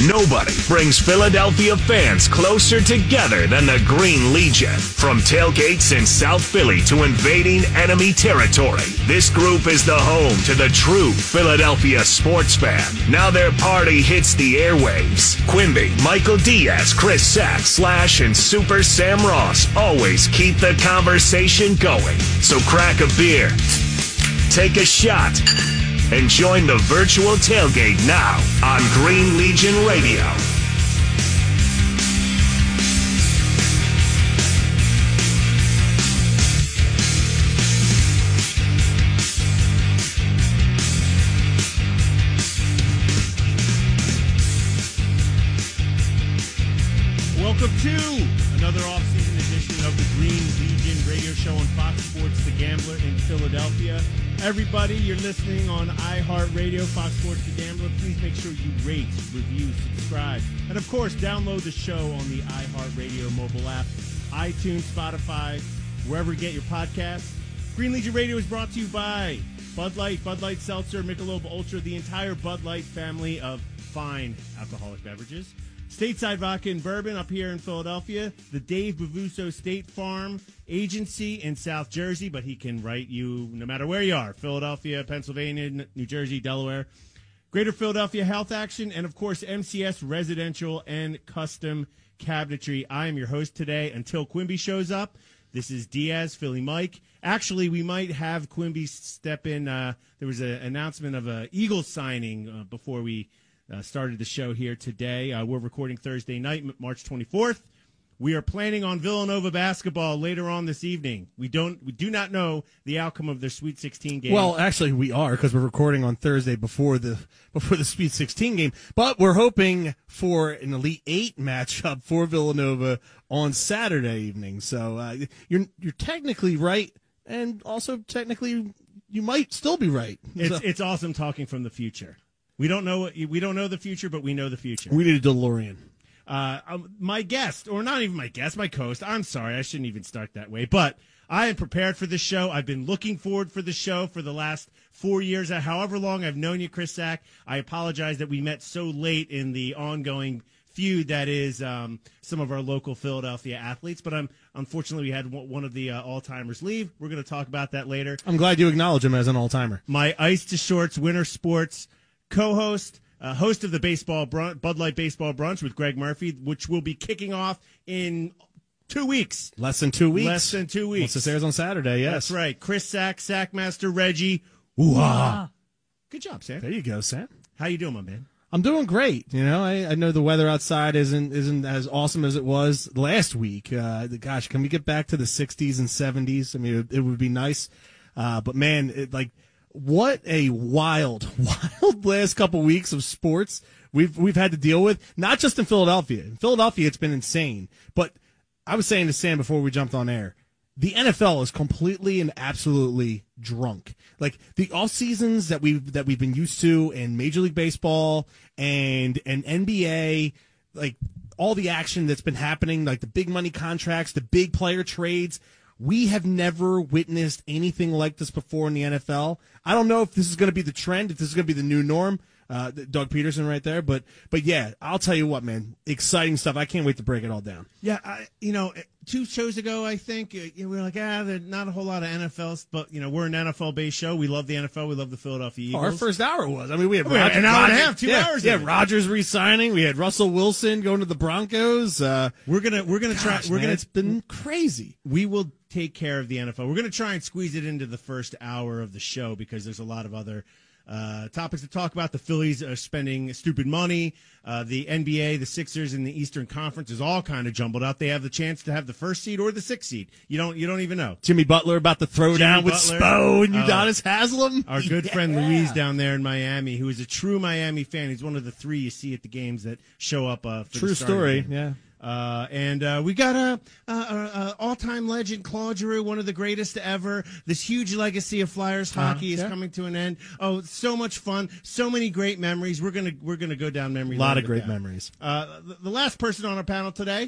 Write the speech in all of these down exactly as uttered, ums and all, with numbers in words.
Nobody brings Philadelphia fans closer together than the Green Legion. From tailgates in South Philly to invading enemy territory, this group is the home to the true Philadelphia sports fan. Now their party hits the airwaves. Quimby, Michael Diaz, Chris Sack, Slash, and Super Sam Ross always keep the conversation going. So crack a beer, take a shot, and join the virtual tailgate now on Green Legion Radio. Welcome to another off-season edition of the Green Legion radio show on Fox Sports The Gambler in Philadelphia. Everybody, you're listening on iHeartRadio, Fox Sports The Gambler. Please make sure you rate, review, subscribe, and of course, download the show on the iHeartRadio mobile app, iTunes, Spotify, wherever you get your podcasts. Green Legion Radio is brought to you by Bud Light, Bud Light Seltzer, Michelob Ultra, the entire Bud Light family of fine alcoholic beverages. Stateside Vodka and Bourbon up here in Philadelphia. The Dave Bavuso State Farm Agency in South Jersey, but he can write you no matter where you are. Philadelphia, Pennsylvania, New Jersey, Delaware. Greater Philadelphia Health Action, and of course M C S Residential and Custom Cabinetry. I am your host today until Quimby shows up. This is Diaz, Philly Mike. Actually, we might have Quimby step in. Uh, there was an announcement of an Eagles signing uh, before we Uh, started the show here today. Uh, we're recording Thursday night, March twenty-fourth. We are planning on Villanova basketball later on this evening. We don't, we do not know the outcome of their Sweet sixteen game. Well, actually, we are because we're recording on Thursday before the before the Sweet sixteen game. But we're hoping for an Elite Eight matchup for Villanova on Saturday evening. So uh, you're you're technically right, and also technically you might still be right. It's so. it's awesome talking from the future. We don't know we don't know the future, but we know the future. We need a DeLorean. Uh, um, my guest, or not even my guest, my co-host. I'm sorry, I shouldn't even start that way. But I am prepared for this show. I've been looking forward for the show for the last four years. However long I've known you, Chris Sack. I apologize that we met so late in the ongoing feud that is um, some of our local Philadelphia athletes. But I'm unfortunately we had one of the uh, all-timers leave. We're going to talk about that later. I'm glad you acknowledge him as an all-timer. My Ice to Shorts Winter Sports co-host, uh, host of the baseball brunch, Bud Light Baseball Brunch with Greg Murphy, which will be kicking off in two weeks. Less than two weeks. Less than two weeks. Once this airs on Saturday, yes. That's right. Chris Sack, Sackmaster Reggie. Ooh-ah. Good job, Sam. There you go, Sam. How you doing, my man? I'm doing great. You know, I, I know the weather outside isn't isn't as awesome as it was last week. Uh, gosh, can we get back to the sixties and seventies? I mean, it, it would be nice. Uh, but, man, it, like – what a wild, wild last couple weeks of sports we've we've had to deal with. Not just in Philadelphia. In Philadelphia, it's been insane. But I was saying to Sam before we jumped on air, the N F L is completely and absolutely drunk. Like the off seasons that we've that we've been used to in Major League Baseball and and N B A, like all the action that's been happening, like the big money contracts, the big player trades. We have never witnessed anything like this before in the N F L. I don't know if this is going to be the trend, if this is going to be the new norm. Uh, Doug Peterson right there. But, but yeah, I'll tell you what, man, exciting stuff. I can't wait to break it all down. Yeah, I, you know, two shows ago, I think, uh, we were like, ah, there's not a whole lot of N F L, but, you know, we're an N F L-based show. We love the N F L. We love the Philadelphia Eagles. Oh, our first hour was. I mean, we had, we had Roger, an hour Roger, and a half, two yeah, hours. Yeah, Rodgers re-signing. We had Russell Wilson going to the Broncos. Uh, we're gonna we're gonna try. gosh, We're man, gonna. It's been crazy. We will take care of the N F L. We're gonna try and squeeze it into the first hour of the show because there's a lot of other Uh, topics to talk about. The Phillies are spending stupid money. Uh, the N B A, the Sixers, and the Eastern Conference is all kind of jumbled up. They have the chance to have the first seed or the sixth seed. You don't, you don't even know. Jimmy Butler about to throw Jimmy down with Butler. Spo and Uh, Udonis Haslem. Our good Yeah. friend Louise down there in Miami, who is a true Miami fan. He's one of the three you see at the games that show up. Uh, for True the starting story. game. Yeah. Uh, and uh, we got a, a, a all-time legend, Claude Giroux, one of the greatest ever. This huge legacy of Flyers hockey uh, is yeah. coming to an end. Oh, so much fun, so many great memories. We're gonna we're gonna go down memory A lane. lot of with great that. memories. Uh, the, the last person on our panel today,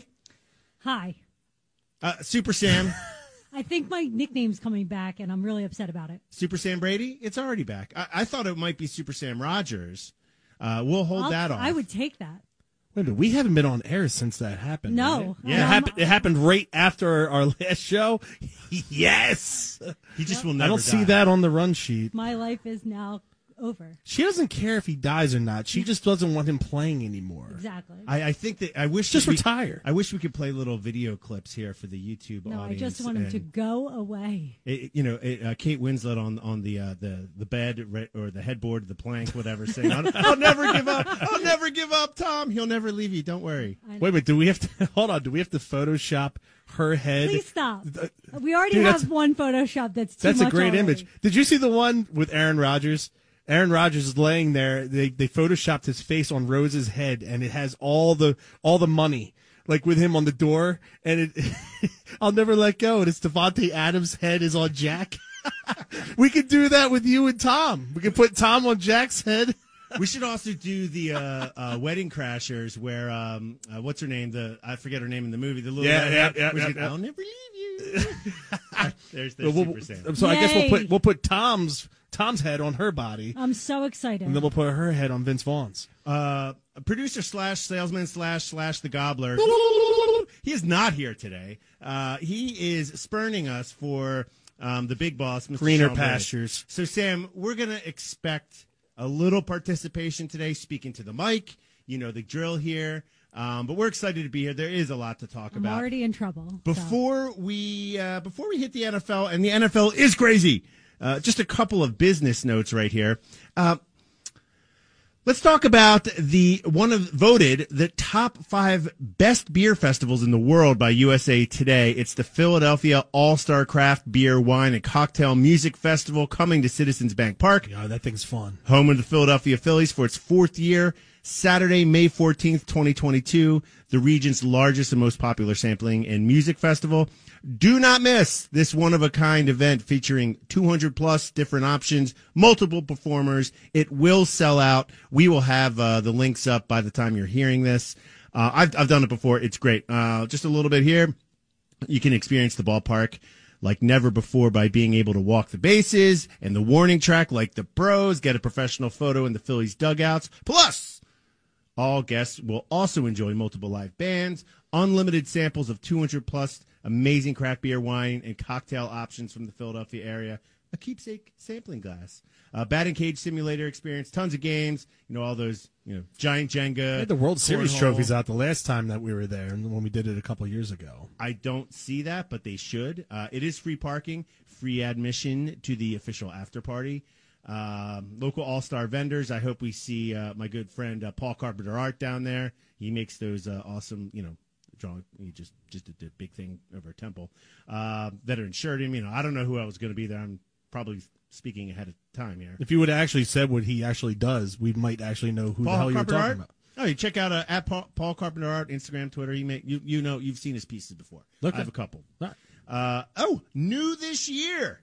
Hi. uh, Super Sam. I think my nickname's coming back, and I'm really upset about it. Super Sam Brady. It's already back. I, I thought it might be Super Sam Rogers. Uh, we'll hold I'll- that off. I would take that. Wait a minute, we haven't been on air since that happened. No. right? Yeah, it happened, it happened right after our, our last show. Yes. He just will never I don't see die. that on the run sheet. My life is now over. She doesn't care if he dies or not. She just doesn't want him playing anymore. Exactly. I, I think that I wish Just that we- retire. I wish we could play little video clips here for the YouTube no, audience. I just want him and to go away. It, you know, it, uh, Kate Winslet on on the uh, the the bed re- or the headboard, the plank, whatever, saying, "I'll, I'll never give up. I'll never give up, Tom. He'll never leave you. Don't worry." I know. Wait a minute, do we have to hold on? Do we have to Photoshop her head? Please stop. Uh, We already dude, have that's- one Photoshop that's too That's a much great already. image. Did you see the one with Aaron Rodgers? Aaron Rodgers is laying there. They they photoshopped his face on Rose's head, and it has all the all the money, like with him on the door. And it, I'll never let go. And it's Devontae Adams' head is on Jack. We could do that with you and Tom. We could put Tom on Jack's head. We should also do the uh, uh, Wedding Crashers, where um, uh, what's her name? The I forget her name in the movie. The little Yeah, red- yeah, yeah, where she yeah, goes, yeah. I'll never leave you. there's there's We'll- Super we'll- Sam. so I guess we'll Yay. put we'll put Tom's Tom's head on her body, I'm so excited. and then we'll put her head on Vince Vaughn's. Uh, producer slash salesman slash slash the gobbler. He is not here today. Uh, he is spurning us for um, the big boss, Mister Greener Sean Bray. pastures. So, Sam, we're going to expect a little participation today, speaking to the mic. You know the drill here. Um, but we're excited to be here. There is a lot to talk I'm about. already in trouble. so. Before we uh, before we hit the N F L, and the N F L is crazy. Uh, just a couple of business notes right here. Uh, let's talk about the one of voted the top five best beer festivals in the world by U S A Today. It's the Philadelphia All-Star Craft Beer, Wine, and Cocktail Music Festival coming to Citizens Bank Park, Yeah, that thing's fun. home of the Philadelphia Phillies for its fourth year. Saturday, May fourteenth, twenty twenty-two, the region's largest and most popular sampling and music festival. Do not miss this one-of-a-kind event featuring two hundred plus different options, multiple performers. It will sell out. We will have uh, the links up by the time you're hearing this. Uh, I've, I've done it before. It's great. Uh, just a little bit here. You can experience the ballpark like never before by being able to walk the bases and the warning track like the pros, get a professional photo in the Phillies dugouts. Plus, all guests will also enjoy multiple live bands, unlimited samples of two hundred plus amazing craft beer, wine, and cocktail options from the Philadelphia area, a keepsake sampling glass, a batting cage simulator experience, tons of games, you know, all those, you know, giant Jenga. They had the World Series cornhole. trophies out the last time that we were there, and when we did it a couple years ago. I don't see that, but they should. Uh, it is free parking, free admission to the official after party. Um, local all-star vendors. I hope we see uh, my good friend uh, Paul Carpenter Art down there. He makes those uh, awesome, you know, drawing. He just just did a big thing over at Temple. Uh, veteran shirt him. You know, I don't know who else was going to be there. I'm probably speaking ahead of time here. If you would have actually said what he actually does, we might actually know who Paul the hell you're Carpenter talking Art. about. Oh, you check out uh, at Paul, Paul Carpenter Art, Instagram, Twitter. He make you you know you've seen his pieces before. Okay. I have a couple. All right. Uh, oh, new this year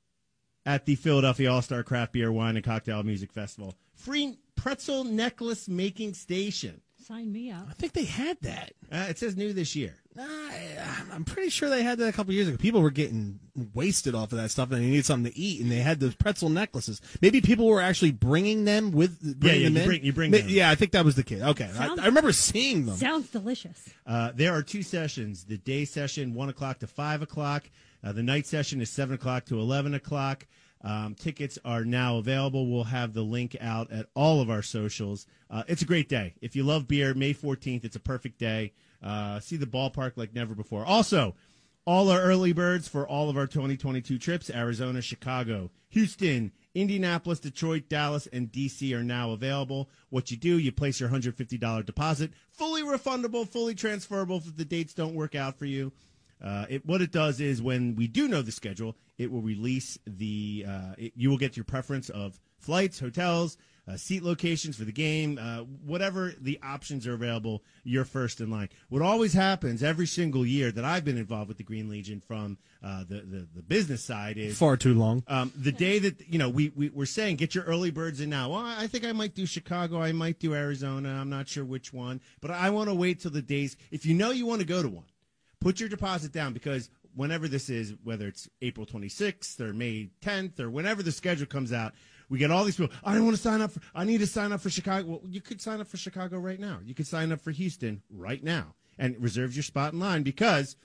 at the Philadelphia All-Star Craft Beer, Wine, and Cocktail Music Festival. Free pretzel necklace making station. Sign me up. I think they had that. Uh, it says new this year. Nah, I'm pretty sure they had that a couple years ago. People were getting wasted off of that stuff, and they needed something to eat, and they had those pretzel necklaces. Maybe people were actually bringing them with bringing yeah, them you in. bring- you bring Ma- them. Yeah, I think that was the case. Okay, I, Sounds- I remember seeing them. Sounds delicious. Uh, there are two sessions. The day session, one o'clock to five o'clock. Uh, the night session is seven o'clock to eleven o'clock. Um, tickets are now available. We'll have the link out at all of our socials. Uh, it's a great day. If you love beer, May fourteenth, it's a perfect day. Uh, see the ballpark like never before. Also, all our early birds for all of our twenty twenty-two trips, Arizona, Chicago, Houston, Indianapolis, Detroit, Dallas, and D C are now available. What you do, you place your one hundred fifty dollars deposit, fully refundable, fully transferable if the dates don't work out for you. Uh, it, what it does is when we do know the schedule, it will release the, uh, it, you will get your preference of flights, hotels, uh, seat locations for the game, uh, whatever the options are available, you're first in line. What always happens every single year that I've been involved with the Green Legion from uh, the, the, the business side is Far too long. um, the day that, you know, we, we, we're saying get your early birds in now. Well, I think I might do Chicago. I might do Arizona. I'm not sure which one. But I want to wait till the days. If you know you want to go to one, put your deposit down because whenever this is, whether it's April twenty-sixth or May tenth or whenever the schedule comes out, we get all these people. I don't want to sign up for. I need to sign up for Chicago. Well, you could sign up for Chicago right now. You could sign up for Houston right now and reserve your spot in line because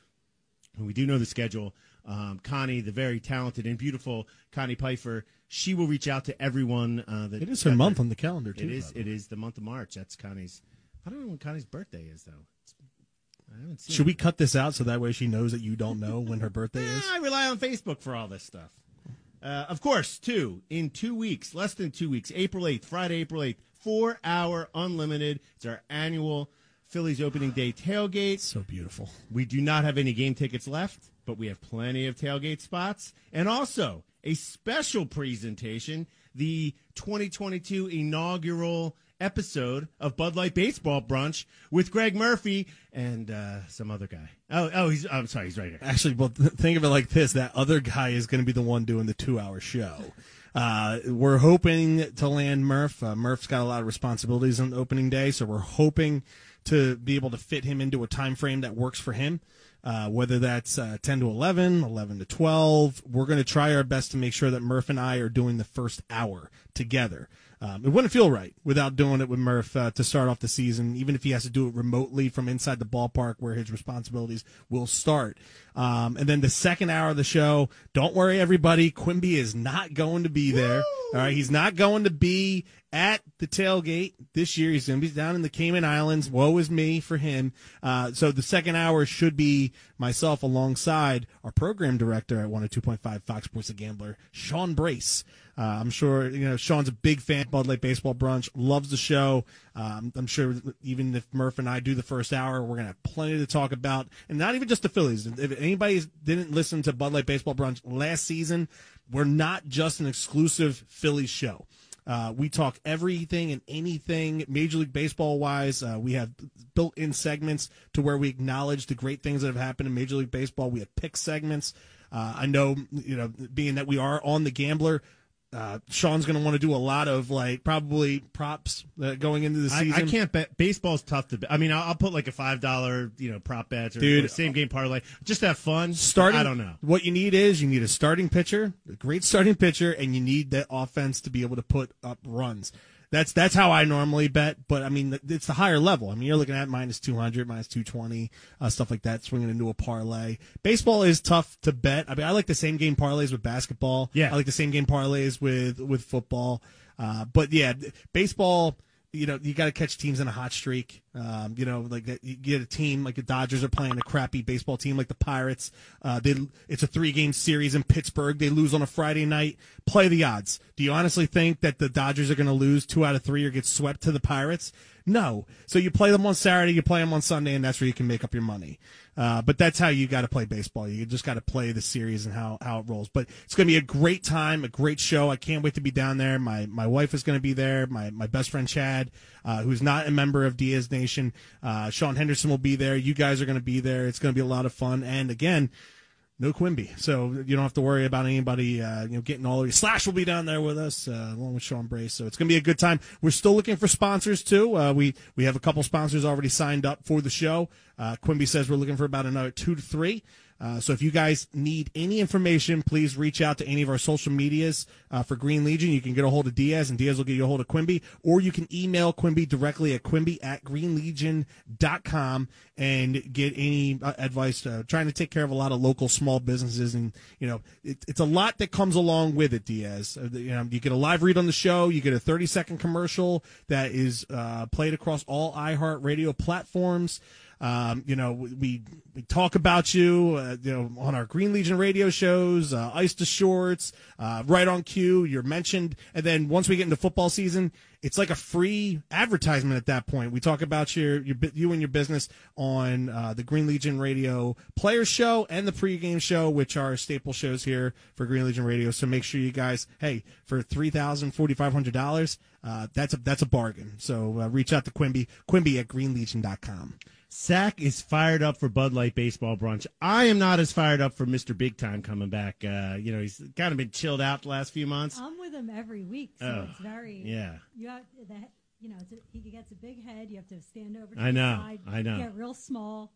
we do know the schedule. Um, Connie, the very talented and beautiful Connie Pfeiffer, she will reach out to everyone. Uh, that it is her month on the calendar too. It is. It is the month of March. That's Connie's. I don't know when Connie's birthday is though. It's, I haven't seen Should it. we cut this out so that way she knows that you don't know when her birthday is? I rely on Facebook for all this stuff. Uh, of course, too, in two weeks, less than two weeks, April eighth, Friday, April eighth, four-hour unlimited. It's our annual Phillies opening day tailgate. So beautiful. We do not have any game tickets left, but we have plenty of tailgate spots. And also, a special presentation, the twenty twenty-two inaugural episode of Bud Light Baseball Brunch with Greg Murphy and uh, some other guy. Oh, oh, he's. I'm sorry, he's right here. Actually, well, th- think of it like this: that other guy is going to be the one doing the two-hour show. Uh, we're hoping to land Murph. Uh, Murph's got a lot of responsibilities on opening day, so we're hoping to be able to fit him into a time frame that works for him. Uh, whether that's uh, ten to eleven, eleven to twelve, we're going to try our best to make sure that Murph and I are doing the first hour together. Um, it wouldn't feel right without doing it with Murph uh, to start off the season, even if he has to do it remotely from inside the ballpark where his responsibilities will start. Um, and then the second hour of the show, don't worry, everybody, Quimby is not going to be there. Woo! All right, he's not going to be at the tailgate this year. He's going to be down in the Cayman Islands. Woe is me for him. Uh, so the second hour should be myself alongside our program director at one oh two point five Fox Sports The Gambler, Sean Brace. Uh, I'm sure you know Sean's a big fan of Bud Light Baseball Brunch, loves the show. Um, I'm sure even if Murph and I do the first hour, we're going to have plenty to talk about. And not even just the Phillies. If anybody didn't listen to Bud Light Baseball Brunch last season, we're not just an exclusive Phillies show. Uh, we talk everything and anything Major League Baseball wise. Uh, we have built-in segments to where we acknowledge the great things that have happened in Major League Baseball. We have pick segments. Uh, I know, you know, being that we are on The Gambler, Uh, Sean's going to want to do a lot of, like, probably props uh, going into the season. I, I can't bet. Baseball's tough to bet. I mean, I'll, I'll put like a five dollar, you know, prop bets or, Dude, or same game parlay. Just to have fun. Starting, I don't know. What you need is you need a starting pitcher, a great starting pitcher, and you need that offense to be able to put up runs. That's that's how I normally bet, but I mean it's the higher level. I mean you're looking at minus two hundred, minus two twenty, uh, stuff like that, swinging into a parlay. Baseball is tough to bet. I mean I like the same game parlays with basketball. Yeah, I like the same game parlays with with football. Uh, but yeah, baseball. You know, you got to catch teams in a hot streak. Um, you know, like you get a team like the Dodgers are playing a crappy baseball team like the Pirates. Uh, they it's a three game series in Pittsburgh. They lose on a Friday night. Play the odds. Do you honestly think that the Dodgers are going to lose two out of three or get swept to the Pirates? No. So you play them on Saturday, you play them on Sunday, and that's where you can make up your money. Uh, but that's how you got to play baseball. You just got to play the series and how, how it rolls. But it's going to be a great time, a great show. I can't wait to be down there. My my wife is going to be there. My my best friend Chad, uh, who's not a member of Diaz Nation. Uh, Sean Henderson will be there. You guys are going to be there. It's going to be a lot of fun. And again, no Quimby, so you don't have to worry about anybody, uh, you know, getting all of you. Slash will be down there with us, uh, along with Sean Brace. So it's going to be a good time. We're still looking for sponsors too. Uh, we we have a couple sponsors already signed up for the show. Uh, Quimby says we're looking for about another two to three. Uh, so if you guys need any information, please reach out to any of our social medias uh, for Green Legion. You can get a hold of Diaz, and Diaz will get you a hold of Quimby, or you can email Quimby directly at quimby at green legion dot com and get any uh, advice. Uh, trying to take care of a lot of local small businesses, and you know it, it's a lot that comes along with it. Diaz, uh, you know, you get a live read on the show, you get a thirty second commercial that is uh, played across all iHeartRadio platforms. Um, you know, we we talk about you, uh, you know, on our Green Legion radio shows, uh, Ice to Shorts, uh, Right on Cue. You're mentioned, and then once we get into football season, it's like a free advertisement at that point. We talk about your your you and your business on uh, the Green Legion Radio Players Show and the pregame show, which are staple shows here for Green Legion Radio. So make sure you guys, hey, for three thousand forty five hundred dollars, uh, that's a that's a bargain. So uh, reach out to Quimby, Quimby at green legion dot com. Sack is fired up for Bud Light Baseball Brunch. I am not as fired up for Mister Big Time coming back. Uh, you know, he's kind of been chilled out the last few months. I'm with him every week, so Oh, it's very yeah. You have the, you know, it's a, he gets a big head. You have to stand over to I know, the side. I know. Get real small.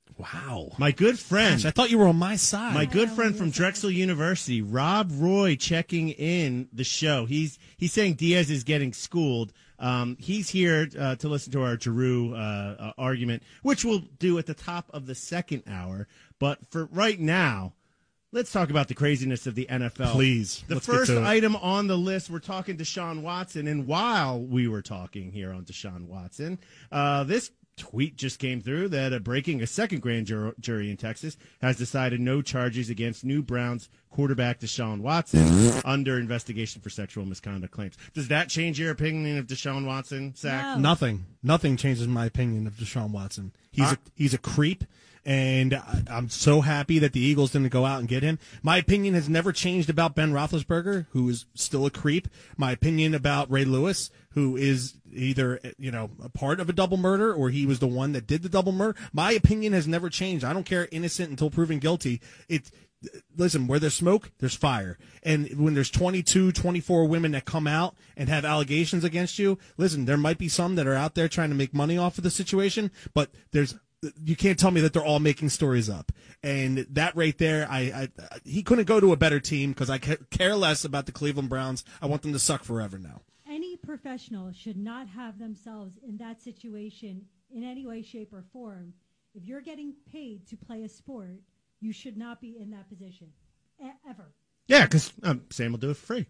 Wow. My good friend. Gosh, I thought you were on my side. My good I friend know, from yes, I Drexel University, Rob Roy, checking in the show. He's he's saying Diaz is getting schooled. Um, he's here uh, to listen to our Giroux uh, uh, argument, which we'll do at the top of the second hour. But for right now, let's talk about the craziness of the N F L. Please. The let's get first to it. item on the list, we're talking Deshaun Watson. And while we were talking here on Deshaun Watson, uh, this tweet just came through that uh, breaking a second grand jur- jury in Texas has decided no charges against new Browns quarterback Deshaun Watson under investigation for sexual misconduct claims. Does that change your opinion of Deshaun Watson, Zach? No. Nothing. Nothing changes my opinion of Deshaun Watson. He's Uh, a, he's a creep, and I, I'm so happy that the Eagles didn't go out and get him. My opinion has never changed about Ben Roethlisberger, who is still a creep. My opinion about Ray Lewis, who is either, you know, a part of a double murder or he was the one that did the double murder. My opinion has never changed. I don't care, innocent until proven guilty. It Listen, where there's smoke, there's fire. And when there's twenty-two, twenty-four women that come out and have allegations against you, listen, there might be some that are out there trying to make money off of the situation, but there's you can't tell me that they're all making stories up. And that right there, I, I he couldn't go to a better team because I care less about the Cleveland Browns. I want them to suck forever now. Any professional should not have themselves in that situation in any way, shape, or form. If you're getting paid to play a sport, you should not be in that position, e- ever. Yeah, because um, Sam will do it for free.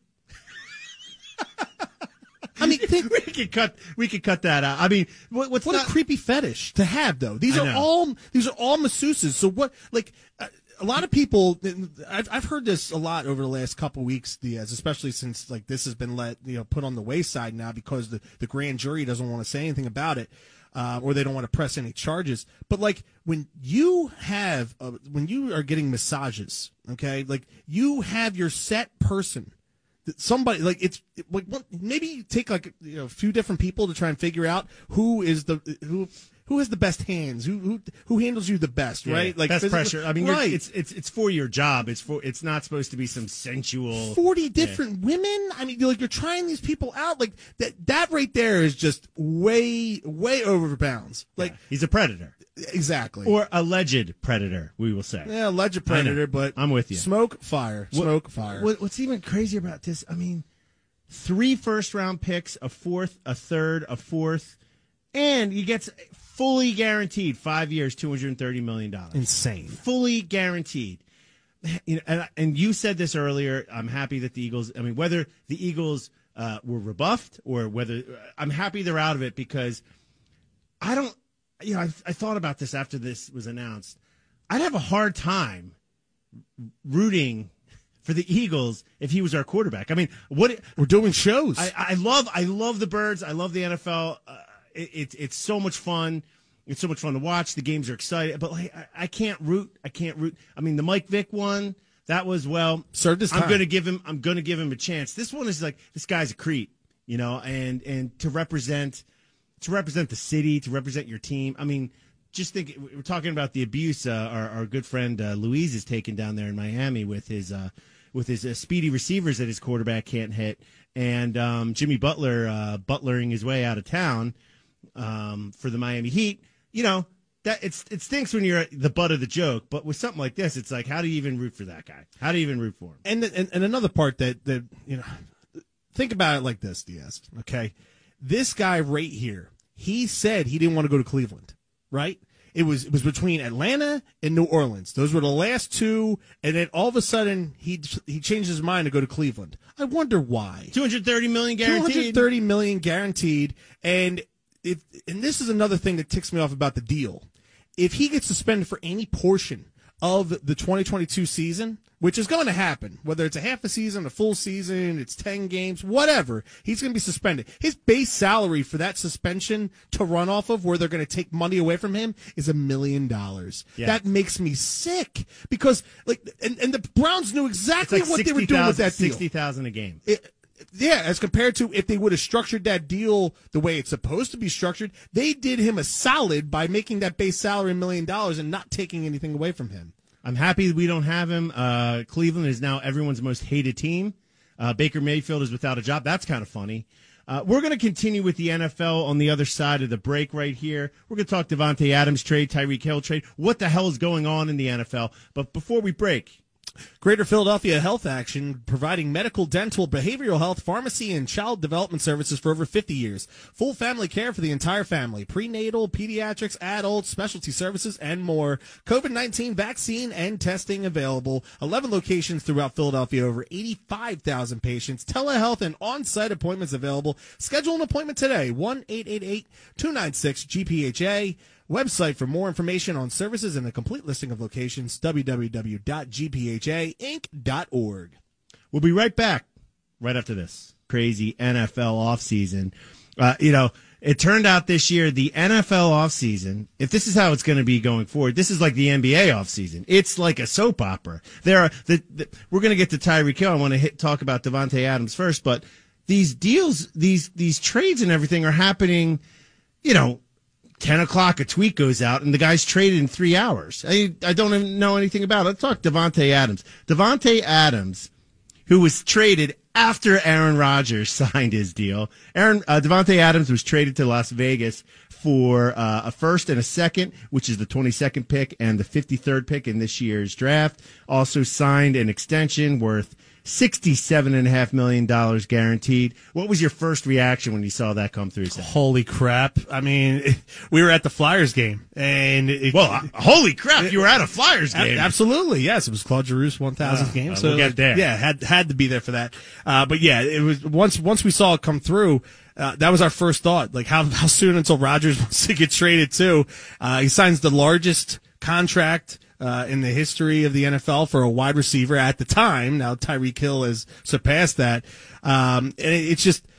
I mean, think, we could cut. We could cut that out. I mean, what, what's what not, a creepy fetish to have, though. These I are know. all these are all masseuses. So what? Like uh, a lot of people, I've I've heard this a lot over the last couple weeks, Diaz, especially since like this has been let you know put on the wayside now because the the grand jury doesn't want to say anything about it. Uh, or they don't want to press any charges. But like when you have, uh, when you are getting massages, okay, like you have your set person, that somebody like it's it, like what, maybe you take like you know a few different people to try and figure out who is the who who has the best hands, who who who handles you the best, yeah, right? Like best physical- pressure. I mean, you're, right. it's it's it's for your job. It's for. It's not supposed to be some sensual. forty different women. I mean, you're like you're trying these people out. Like that. That right there is just way, way over bounds. Like Yeah, he's a predator exactly. or alleged predator. We will say. yeah, alleged I know. predator. But I'm with you. Smoke, fire. What- Smoke, fire. What, what's even crazier about this? I mean, three first round picks, a fourth, a third, a fourth, and he gets fully guaranteed five years, two hundred thirty million dollars. Insane. Fully guaranteed. You know, and, and you said this earlier. I'm happy that the Eagles. I mean, whether the Eagles uh, were rebuffed or whether I'm happy they're out of it because I don't. You know, I, I thought about this after this was announced. I'd have a hard time rooting for the Eagles if he was our quarterback. I mean, what We're doing shows. I, I love. I love the Birds. I love the N F L. Uh, it, it's it's so much fun. It's so much fun to watch. The games are exciting, but like I, I can't root. I can't root. I mean, the Mike Vick one, that was well Served his I'm time. going to give him. I'm going to give him a chance. This one is like this guy's a creep, you know, and and to represent to represent the city, to represent your team. I mean, just think we're talking about the abuse uh, our our good friend uh, Louise is taking down there in Miami with his uh, with his uh, speedy receivers that his quarterback can't hit, and um, Jimmy Butler uh, butlering his way out of town um, for the Miami Heat. You know, that it's it stinks when you're the butt of the joke, but with something like this, it's like, how do you even root for that guy? How do you even root for him? And, and and another part that that you know, think about it like this, Diaz. Okay, this guy right here, he said he didn't want to go to Cleveland, right? It was it was between Atlanta and New Orleans. Those were the last two, and then all of a sudden he he changed his mind to go to Cleveland. I wonder why. two hundred thirty million two hundred guaranteed. thirty million guaranteed, and if and this is another thing that ticks me off about the deal. If he gets suspended for any portion of the twenty twenty-two season, which is going to happen, whether it's a half a season, a full season, it's ten games, whatever, he's going to be suspended. His base salary for that suspension to run off of, where they're going to take money away from him, is a million dollars. Yeah. That makes me sick because, like, and, and the Browns knew It's exactly like what they were doing with that deal. sixty thousand a game. It, yeah, as compared to if they would have structured that deal the way it's supposed to be structured, they did him a solid by making that base salary a million dollars and not taking anything away from him. I'm happy we don't have him. Uh, Cleveland is now everyone's most hated team. Uh, Baker Mayfield is without a job. That's kind of funny. Uh, we're going to continue with the N F L on the other side of the break right here. We're going to talk Davante Adams trade, Tyreek Hill trade, what the hell is going on in the N F L. But before we break, Greater Philadelphia Health Action, providing medical, dental, behavioral health, pharmacy, and child development services for over fifty years. Full family care for the entire family. Prenatal, pediatrics, adults, specialty services, and more. COVID nineteen vaccine and testing available. eleven locations throughout Philadelphia. Over eighty-five thousand patients. Telehealth and on-site appointments available. Schedule an appointment today. one eight eight eight, two nine six, G P H A. Website for more information on services and a complete listing of locations, w w w dot g p h a inc dot org. We'll be right back right after this crazy N F L offseason. Uh, you know, it turned out this year, the N F L offseason, if this is how it's going to be going forward, this is like the N B A offseason. It's like a soap opera. There are the, the We're going to get to Tyreek Hill. I want to hit, talk about Davante Adams first, but these deals, these these trades and everything are happening, you know, ten o'clock, a tweet goes out, and the guy's traded in three hours. I, I don't even know anything about it. Let's talk Davante Adams. Davante Adams, who was traded after Aaron Rodgers signed his deal. Aaron uh, Davante Adams was traded to Las Vegas for uh, a first and a second, which is the twenty-second pick and the fifty-third pick in this year's draft. Also signed an extension worth sixty-seven point five million dollars guaranteed. What was your first reaction when you saw that come through? Sam? Holy crap. I mean, we were at the Flyers game. and it, Well, uh, holy crap, it, you were at a Flyers game. Absolutely, yes. It was Claude Giroux's one thousandth uh, game. Uh, so we'll get there. Yeah, had had to be there for that. Uh, but yeah, it was once once we saw it come through, uh, that was our first thought. Like, how, how soon until Rodgers wants to get traded too? Uh, he signs the largest contract Uh, in the history of the N F L for a wide receiver at the time. Now Tyreek Hill has surpassed that. Um, and it, it's just,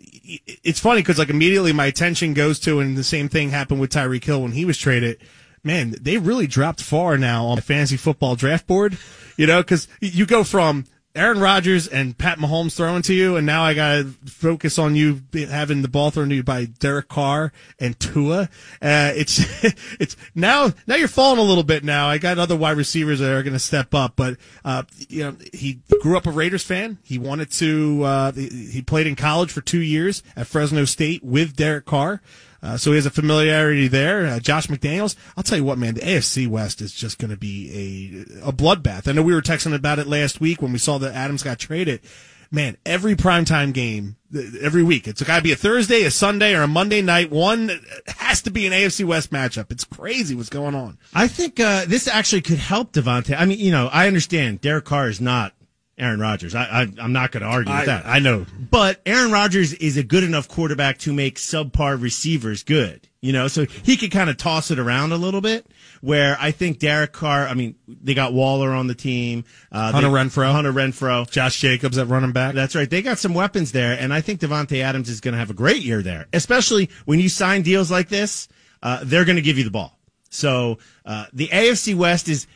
it's funny because like immediately my attention goes to, and the same thing happened with Tyreek Hill when he was traded. Man, they really dropped far now on the fantasy football draft board, you know, because you go from Aaron Rodgers and Pat Mahomes throwing to you, and now I got to focus on you having the ball thrown to you by Derek Carr and Tua. Uh, it's, it's now, now you're falling a little bit now. I got other wide receivers that are going to step up, but, uh, you know, he grew up a Raiders fan. He wanted to, uh, he played in college for two years at Fresno State with Derek Carr. Uh, so he has a familiarity there. Uh, Josh McDaniels, I'll tell you what, man, the A F C West is just going to be a a bloodbath. I know we were texting about it last week when we saw that Adams got traded. Man, every primetime game, every week, it's got to be a Thursday, a Sunday, or a Monday night. One has to be an A F C West matchup. It's crazy what's going on. I think uh, this actually could help Davante. I mean, you know, I understand Derek Carr is not Aaron Rodgers. I, I, I'm not going to argue with I, that. I know. But Aaron Rodgers is a good enough quarterback to make subpar receivers good. You know, so he could kind of toss it around a little bit, where I think Derek Carr, I mean, they got Waller on the team. Uh, Hunter they, Renfrow. Hunter Renfrow. Josh Jacobs at running back. That's right. They got some weapons there, and I think Davante Adams is going to have a great year there, especially when you sign deals like this. Uh, they're going to give you the ball. So uh, the A F C West is,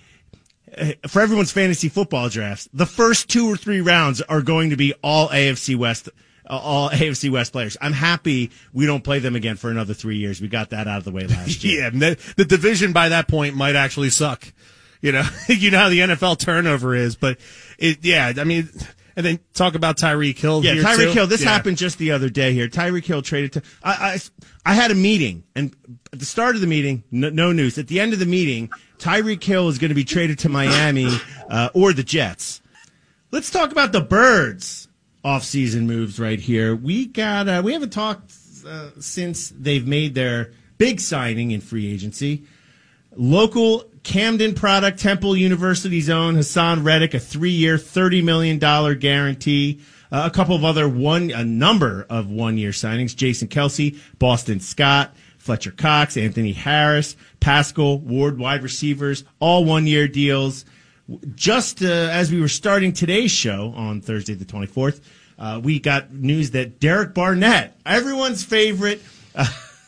for everyone's fantasy football drafts, the first two or three rounds are going to be all A F C West, all A F C West players. I'm happy we don't play them again for another three years. We got that out of the way last year. Yeah, the, the division by that point might actually suck. You know, you know how the N F L turnover is, but it, yeah, I mean, and then talk about Tyreek Hill. Yeah, here Tyreek too. Hill. This yeah. happened just the other day here. Tyreek Hill traded to. I, I I had a meeting, and at the start of the meeting, no, no news. At the end of the meeting, Tyreek Hill is going to be traded to Miami uh, or the Jets. Let's talk about the Birds' off-season moves right here. We got. Uh, we haven't talked uh, since they've made their big signing in free agency. Local Camden product, Temple University's own Hassan Reddick, a three-year, thirty million dollars guarantee. Uh, a couple of other one, a number of one-year signings. Jason Kelsey, Boston Scott, Fletcher Cox, Anthony Harris, Pascal, Ward, wide receivers, all one-year deals. Just uh, as we were starting today's show on Thursday the twenty-fourth, uh, we got news that Derek Barnett, everyone's favorite, uh,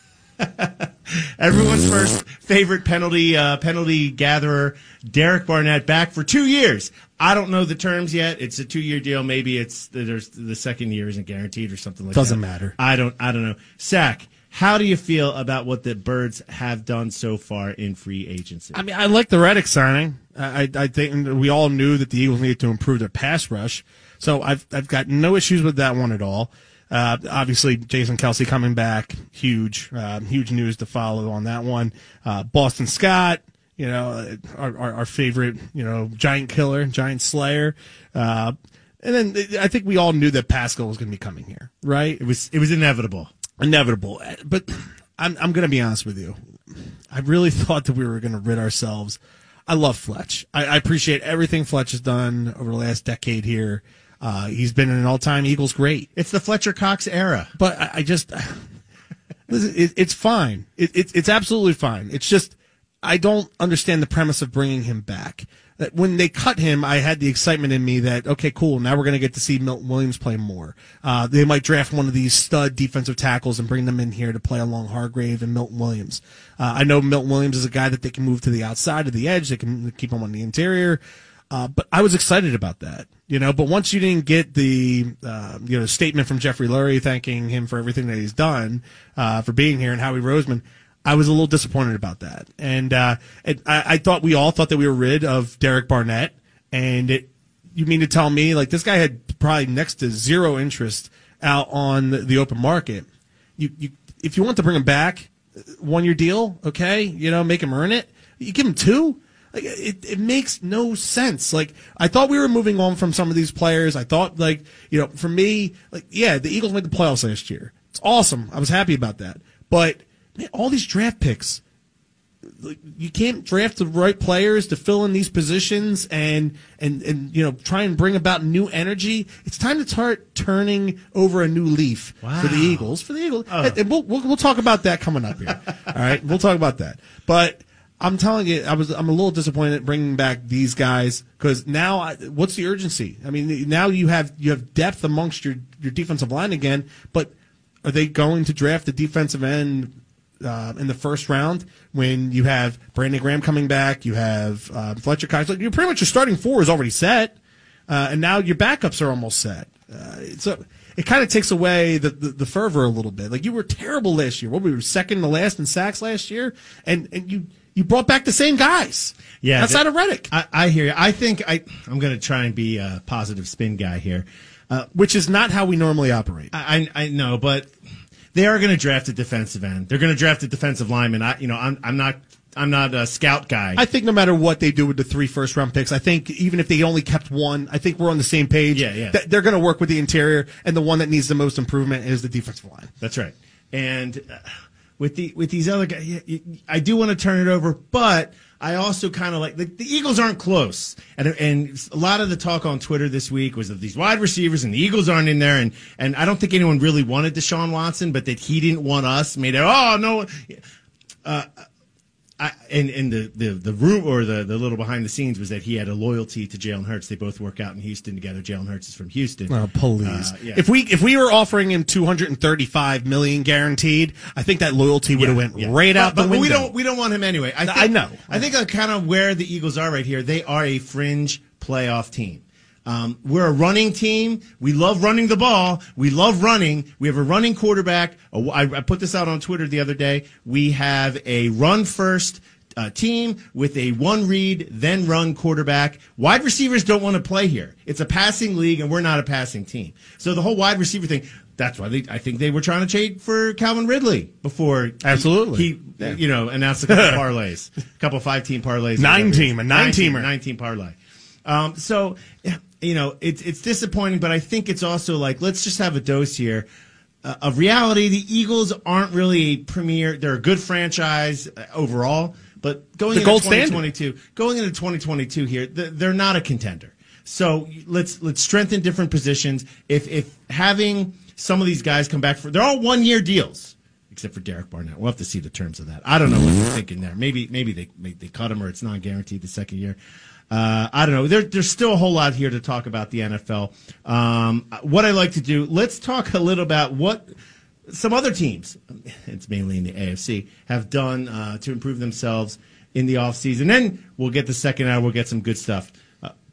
everyone's first favorite penalty uh, penalty gatherer, Derek Barnett, back for two years. I don't know the terms yet. It's a two-year deal. Maybe it's there's the second year isn't guaranteed or something like Doesn't that. Doesn't matter. I don't. I don't know. Sack, how do you feel about what the Birds have done so far in free agency? I mean, I like the Reddick signing. I, I think we all knew that the Eagles needed to improve their pass rush, so I've I've got no issues with that one at all. Uh, obviously, Jason Kelsey coming back, huge, uh, huge news to follow on that one. Uh, Boston Scott, you know, our, our, our favorite, you know, giant killer, giant slayer. Uh, and then I think we all knew that Pascal was going to be coming here, right? It was it was inevitable. Inevitable. But I'm I'm going to be honest with you. I really thought that we were going to rid ourselves. I love Fletch. I, I appreciate everything Fletch has done over the last decade here. Uh, he's been an all-time Eagles great. It's the Fletcher Cox era. But I, I just, listen, it, it's fine. It, it, it's absolutely fine. It's just, I don't understand the premise of bringing him back. That when they cut him, I had the excitement in me that, okay, cool, now we're going to get to see Milton Williams play more. Uh, they might draft one of these stud defensive tackles and bring them in here to play along Hargrave and Milton Williams. Uh, I know Milton Williams is a guy that they can move to the outside of the edge. They can keep him on the interior. Uh, but I was excited about that, you know. But once you didn't get the uh, you know statement from Jeffrey Lurie thanking him for everything that he's done uh, for being here, and Howie Roseman, I was a little disappointed about that. And uh, it, I, I thought we all thought that we were rid of Derek Barnett, and it, you mean to tell me like this guy had probably next to zero interest out on the, the open market? You, you, if you want to bring him back, one year deal, okay, you know, make him earn it. You give him two. Like, it, it makes no sense. Like, I thought we were moving on from some of these players. I thought, like, you know, for me, like, yeah, the Eagles made the playoffs last year. It's awesome. I was happy about that. But man, all these draft picks, like, you can't draft the right players to fill in these positions and, and, and, you know, try and bring about new energy. It's time to start turning over a new leaf wow. for the Eagles. For the Eagles. Oh. And we'll, we'll, we'll talk about that coming up here. All right? We'll talk about that. But I'm telling you, I was I'm a little disappointed bringing back these guys because now, I, what's the urgency? I mean, now you have you have depth amongst your, your defensive line again, but are they going to draft the defensive end uh, in the first round when you have Brandon Graham coming back, you have uh, Fletcher Cox? Like, you're pretty much your starting four is already set, uh, and now your backups are almost set. Uh, so it kind of takes away the, the, the fervor a little bit. Like, you were terrible last year. What, we were second to last in sacks last year, and and you. You brought back the same guys. Yeah, outside that, of Reddick. I, I hear you. I think I, I'm going to try and be a positive spin guy here, uh, which is not how we normally operate. I, I, I know, but they are going to draft a defensive end. They're going to draft a defensive lineman. I, you know, I'm, I'm not, I'm not a scout guy. I think no matter what they do with the three first round picks, I think even if they only kept one, I think we're on the same page. Yeah, yeah. Th- they're going to work with the interior, and the one that needs the most improvement is the defensive line. That's right. And uh, with the with these other guys, I do want to turn it over, but I also kind of like the, the Eagles aren't close, and and a lot of the talk on Twitter this week was of these wide receivers, and the Eagles aren't in there, and and I don't think anyone really wanted Deshaun Watson, but that he didn't want us made it. Oh no. Uh, I, and and the, the, the room or the, the little behind the scenes was that he had a loyalty to Jalen Hurts. They both work out in Houston together. Jalen Hurts is from Houston. Oh, please! Uh, yeah. If we if we were offering him two hundred thirty-five million guaranteed, I think that loyalty would have yeah, went yeah. right but, out but the window. we don't we don't want him anyway. I, think, I know. I think uh, kind of where the Eagles are right here. They are a fringe playoff team. Um, we're a running team. We love running the ball. We love running. We have a running quarterback. A, I, I put this out on Twitter the other day. We have a run first Uh, team with a one read, then run quarterback. Wide receivers don't want to play here. It's a passing league, and we're not a passing team. So the whole wide receiver thing, that's why they, I think they were trying to trade for Calvin Ridley before Absolutely. he, he yeah. you know, announced a couple parlays, a couple five-team parlays. Nine team, a nine-teamer. Nine-team parlay. Um, so, you know, it's it's disappointing, but I think it's also like, let's just have a dose here. Uh, of reality, the Eagles aren't really a premier. They're a good franchise uh, overall. But going the into gold twenty twenty-two, standard. going into twenty twenty-two here, they're not a contender. So let's let's strengthen different positions. If if having some of these guys come back for, they're all one year deals, except for Derek Barnett. We'll have to see the terms of that. I don't know what they're thinking there. Maybe maybe they they cut him or it's non guaranteed the second year. Uh, I don't know. There, there's still a whole lot here to talk about the N F L. Um, what I like to do, let's talk a little about what some other teams, it's mainly in the A F C, have done uh, to improve themselves in the offseason. Then we'll get the second hour. We'll get some good stuff. Uh,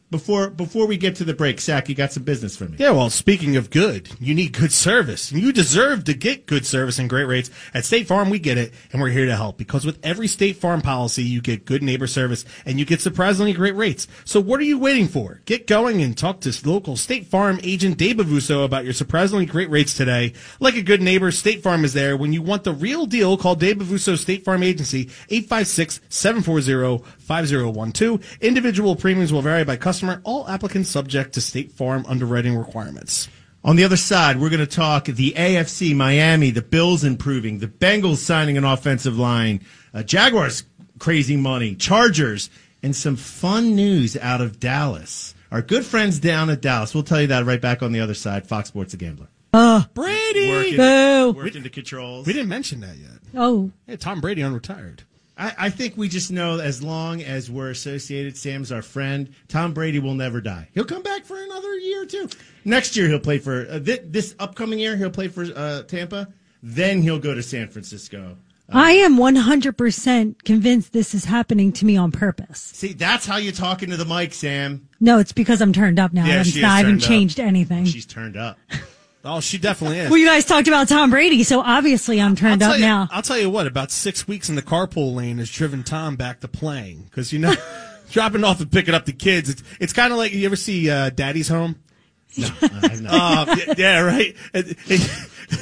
before before we get to the break, Sack, you got some business for me. Yeah, well, speaking of good, you need good service. And you deserve to get good service and great rates. At State Farm, we get it, and we're here to help. Because with every State Farm policy, you get good neighbor service, and you get surprisingly great rates. So what are you waiting for? Get going and talk to local State Farm agent Dave Bavuso about your surprisingly great rates today. Like a good neighbor, State Farm is there. When you want the real deal, call Dave Bavuso State Farm Agency, eight five six, seven four zero, five zero one two. Individual premiums will vary by customer. All applicants subject to State Farm underwriting requirements. On the other side, we're going to talk the A F C, Miami, the Bills improving, the Bengals signing an offensive line, uh, Jaguars crazy money, Chargers, and some fun news out of Dallas. Our good friends down at Dallas. We'll tell you that right back on the other side. Fox Sports, the Gambler. Uh, Brady! Working, Boo! working the controls. We didn't mention that yet. Oh. Hey, Tom Brady unretired. I, I think we just know as long as we're associated, Sam's our friend, Tom Brady will never die. He'll come back for another year or two. Next year he'll play for, uh, th- this upcoming year he'll play for uh, Tampa. Then he'll go to San Francisco. Uh, I am one hundred percent convinced this is happening to me on purpose. See, that's how you talk into the mic, Sam. No, it's because I'm turned up now. Yeah, I she is haven't turned up. changed anything. She's turned up. Oh, she definitely is. Well, you guys talked about Tom Brady, so obviously I'm turned I'll up tell you, now. I'll tell you what, about six weeks in the carpool lane has driven Tom back to playing. Because, you know, dropping off and picking up the kids, it's, it's kind of like, you ever see uh, Daddy's Home? No, I've not. Uh, yeah, yeah, right. And- and-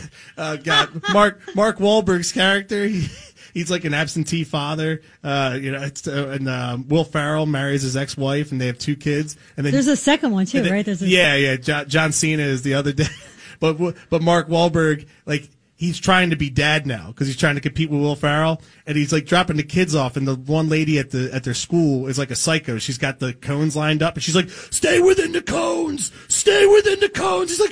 uh, God, Mark Mark Wahlberg's character, he, he's like an absentee father. Uh, you know, it's, uh, and uh, Will Ferrell marries his ex-wife, and they have two kids. And then There's a second one, too, and then- right? There's a, yeah, yeah. John, John Cena is the other day. But but Mark Wahlberg, like, he's trying to be dad now because he's trying to compete with Will Ferrell, and he's like dropping the kids off. And the one lady at the at their school is like a psycho. She's got the cones lined up, and she's like, "Stay within the cones, stay within the cones." He's like,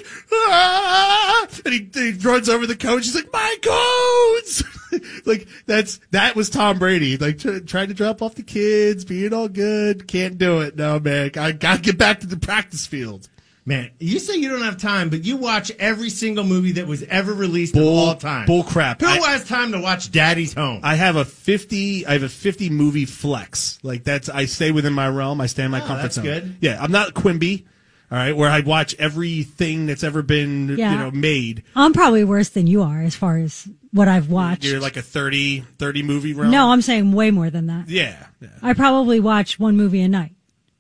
"Ah!" And he, he runs over the cones. She's like, "My cones!" Like that's that was Tom Brady, like tr- trying to drop off the kids, being all good, can't do it. No, man, I gotta get back to the practice field. Man, you say you don't have time, but you watch every single movie that was ever released Bull, of all time. bull crap. Who I- has time to watch Daddy's Home? I have a fifty. I have a fifty movie flex. Like that's. I stay within my realm. I stay in my Oh, comfort that's zone. good. Yeah, I'm not Quimby. All right, where I watch everything that's ever been, Yeah. you know, made. I'm probably worse than you are as far as what I've watched. You're like a thirty, thirty movie realm. No, I'm saying way more than that. Yeah, yeah. I probably watch one movie a night.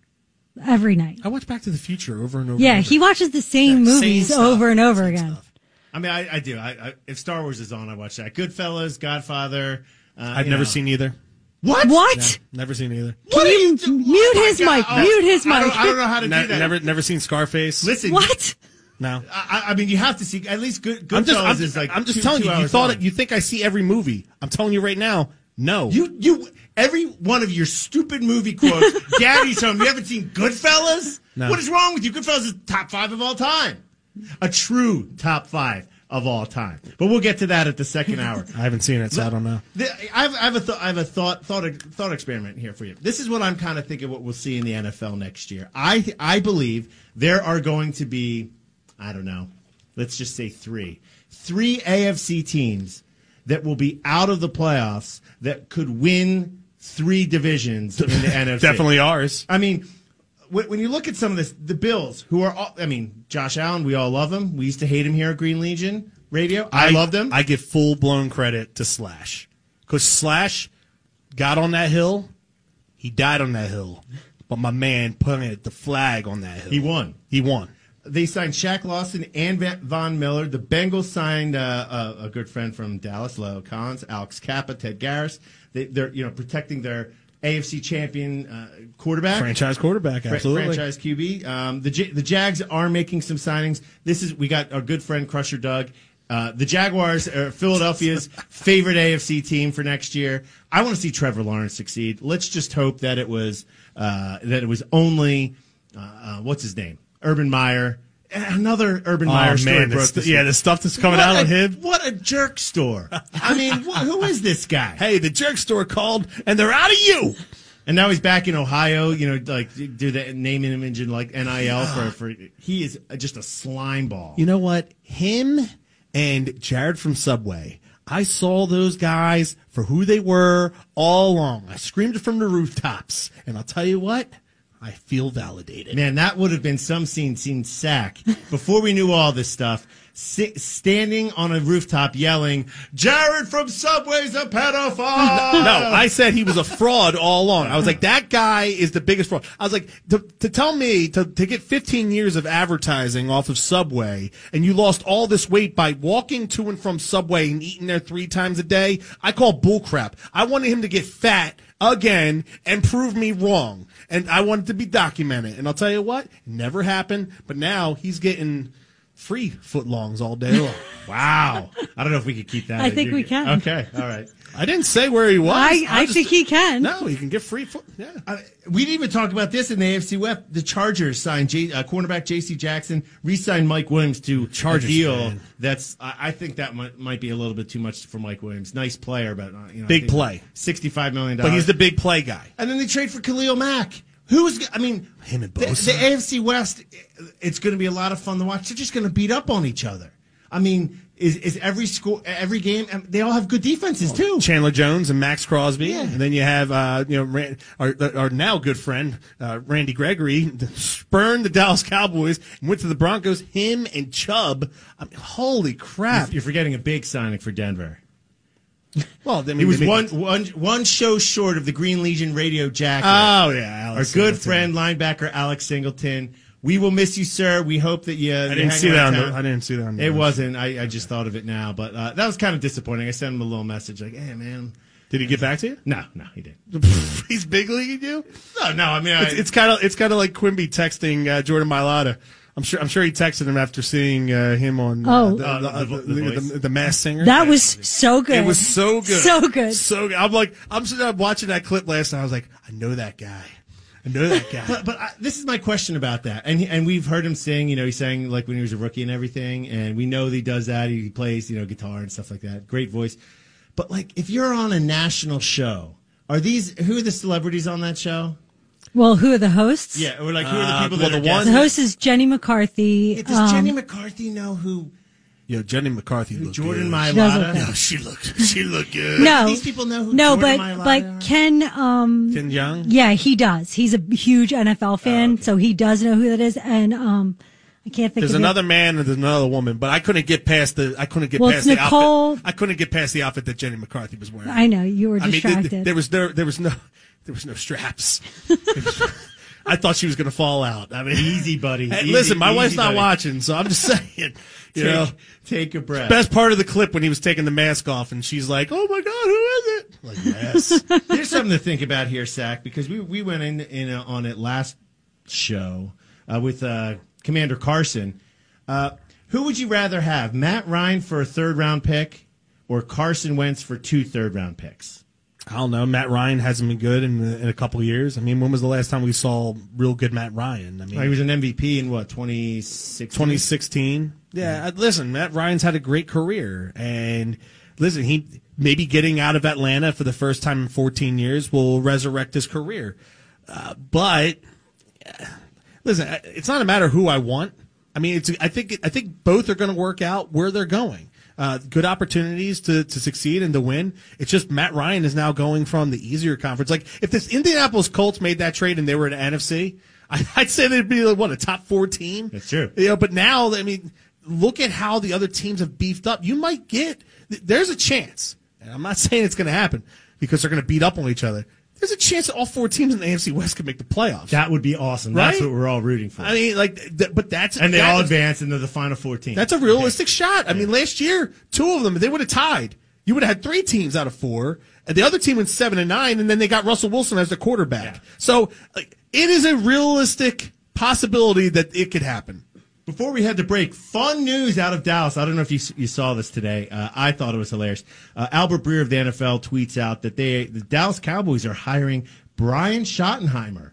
Every night. I watch Back to the Future over and over. Yeah, and over. he watches the same Yeah, same movies stuff, over and over same again. stuff. I mean, I, I do. I, I, if Star Wars is on, I watch that. Goodfellas, Godfather. Uh, I've you never know. seen either. What? What? Never seen either. Can What are you you do- mute Oh my his God. mic? Oh, Mute his I mic. don't, I don't know how to Ne- do that. never, never seen Scarface. Listen, What? No. I, I mean, you have to see at least Good. I'm just. Goodfellas I'm, is like. I'm just two- telling two you. You hours thought long. it. You think I see every movie? I'm telling you right now. No. You you every one of your stupid movie quotes. Daddy's Home. You haven't seen Goodfellas? No. What is wrong with you? Goodfellas is top five of all time. A true top five of all time. But we'll get to that at the second hour. I haven't seen it, so I don't know. The- I have, I have a th- I have a thought thought thought experiment here for you. This is what I'm kind of thinking what we'll see in the N F L next year. I I believe there are going to be, I don't know, let's just say three, three A F C teams that will be out of the playoffs that could win three divisions in the N F C. Definitely ours. I mean, when when you look at some of this, the Bills, who are all, I mean, Josh Allen, we all love him. We used to hate him here at Green Legion Radio. I, loved him. I give full blown credit to Slash because Slash got on that hill. He died on that hill, but my man put the flag on that hill. he won. He won. They signed Shaq Lawson and Van- Von Miller. The Bengals signed uh, a, a good friend from Dallas, Leo Collins, Alex Kappa, Ted Garris. They, they're you know protecting their A F C champion uh, quarterback, Franchise quarterback, Fra- absolutely. franchise Q B. Um, the J- the Jags are making some signings. This is we got our good friend Crusher Doug. Uh, the Jaguars are Philadelphia's favorite A F C team for next year. I want to see Trevor Lawrence succeed. Let's just hope that it was uh, that it was only uh, uh, what's his name, Urban Meyer. Another Urban Oh Meyer story man, the broke st- this yeah, week. the stuff that's coming What out a- on him. What a jerk store. I mean, wh- who is this guy? Hey, the jerk store called, and they're out of you. And now he's back in Ohio, you know, like do the name and image and like N I L for, for he is just a slime ball. You know what? Him and Jared from Subway. I saw those guys for who they were all along. I screamed it from the rooftops. And I'll tell you what, I feel validated. Man, that would have been some scene, seen Sack, before we knew all this stuff, si- standing on a rooftop yelling, Jared from Subway's a pedophile! No, I said he was a fraud all along. I was like, that guy is the biggest fraud. I was like, to, to tell me to, to get fifteen years of advertising off of Subway, and you lost all this weight by walking to and from Subway and eating there three times a day, I call bullcrap. I wanted him to get fat again and prove me wrong. And I wanted to be documented. And I'll tell you what, never happened. But now he's getting free footlongs all day long. Wow. I don't know if we could keep that. I think we can. Okay, all right. I didn't say where he was. I, I just- think he can. No, he can get free foot. Yeah. Uh, we didn't even talk about this in the A F C West. The Chargers signed J, uh, cornerback J C Jackson, re-signed Mike Williams to Chargers a deal fan. that's. I, I think that might, might be a little bit too much for Mike Williams. Nice player, but uh, you know, I Big think play. sixty-five million dollars. But he's the big play guy. And then they trade for Khalil Mack. Who's? I mean, Him and the, Bosa. the A F C West. It's going to be a lot of fun to watch. They're just going to beat up on each other. I mean, is is every score, every game? And they all have good defenses too. Chandler Jones and Max Crosby, Yeah. and then you have uh, you know Rand, our, our now good friend uh, Randy Gregory spurned the Dallas Cowboys and went to the Broncos. Him and Chubb, I mean, holy crap! You're forgetting a big signing for Denver. Well, I mean, He was they- one one one show short of the Green Legion radio jacket. Oh yeah, Our Alex good Singleton. friend linebacker Alex Singleton. We will miss you, sir. We hope that you. I didn't see that. On the, I didn't see that. On the It wasn't. I, I just thought of it now, but uh, that was kind of disappointing. I sent him a little message like, "Hey, man." Did he get back to you? No, no, he didn't. He's big leaguing you. No, no. I mean, I, It's, it's kind of it's kind of like Quimby texting uh, Jordan Mailata. I'm sure I'm sure he texted him after seeing uh, him on uh, Oh. the, Uh, the, the- uh, the the, the, voice. the Masked Singer. That was so good. It was so good. So good. So good. I'm like, I'm sitting there watching that clip last night. I was like, I know that guy. I know that guy. But, but I, this is my question about that, and he, and we've heard him sing. You know, he sang like when he was a rookie and everything, and we know that he does that. He plays, you know, guitar and stuff like that. Great voice. But like, if you're on a national show, are these who are the celebrities on that show? Well, who are the hosts? Yeah, or like who are the Uh, people well, that are the one- The guests? host is Jenny McCarthy. Yeah, does um, Jenny McCarthy know who Yo, Jenny McCarthy looked Jordan good. She does look Mailata? good. No, she looked. She looked good. no, These people know who no, Jordan but Mailata but are? Ken, um, Ken Young. yeah, he does. He's a huge N F L fan, Oh, okay. so he does know who that is. And um, I can't think There's of another it. man and there's another woman, but I couldn't get past the. I couldn't get Well, past it's the Nicole- outfit. I couldn't get past the outfit that Jenny McCarthy was wearing. I know you were I mean, distracted. th- there was no, there was no, there was no straps. It was- I thought she was going to fall out. I mean, Easy, buddy. Hey, Easy, listen, my easy, wife's not buddy. watching, so I'm just saying. You Take, know, take a breath. best part of the clip when he was taking the mask off, and she's like, "Oh my God, who is it?" Like, yes. There's something to think about here, Sack, because we we went in, in uh, on it last show uh, with uh, Commander Carson. Uh, who would you rather have, Matt Ryan for a third round pick or Carson Wentz for two third round picks? I don't know. Matt Ryan hasn't been good in, in a couple of years. I mean, when was the last time we saw real good Matt Ryan? I mean, He was an M V P in what, twenty sixteen? twenty sixteen. Yeah, uh, listen, Matt Ryan's had a great career, and listen, he maybe getting out of Atlanta for the first time in fourteen years will resurrect his career. Uh, but uh, listen, uh, it's not a matter who I want. I mean, it's I think I think both are going to work out where they're going. Uh, good opportunities to, to succeed and to win. It's just Matt Ryan is now going from the easier conference. Like if this Indianapolis Colts made that trade and they were in the N F C, I, I'd say they'd be like, what, a top four team. That's true. You know, but now, I mean, look at how the other teams have beefed up. You might get there's a chance, and I'm not saying it's going to happen because they're going to beat up on each other. There's a chance that all four teams in the A F C West could make the playoffs. That would be awesome. Right? That's what we're all rooting for. I mean, like, th- but that's and they that all is- advance into the final fourteen. That's a realistic shot. I mean, last year, two of them, if they would have tied, you would have had three teams out of four, and the other team went seven and nine, and then they got Russell Wilson as their quarterback. Yeah. So like, it is a realistic possibility that it could happen. Before we head to break, fun news out of Dallas. I don't know if you, you saw this today. Uh, I thought it was hilarious. Uh, Albert Breer of the N F L tweets out that they the Dallas Cowboys are hiring Brian Schottenheimer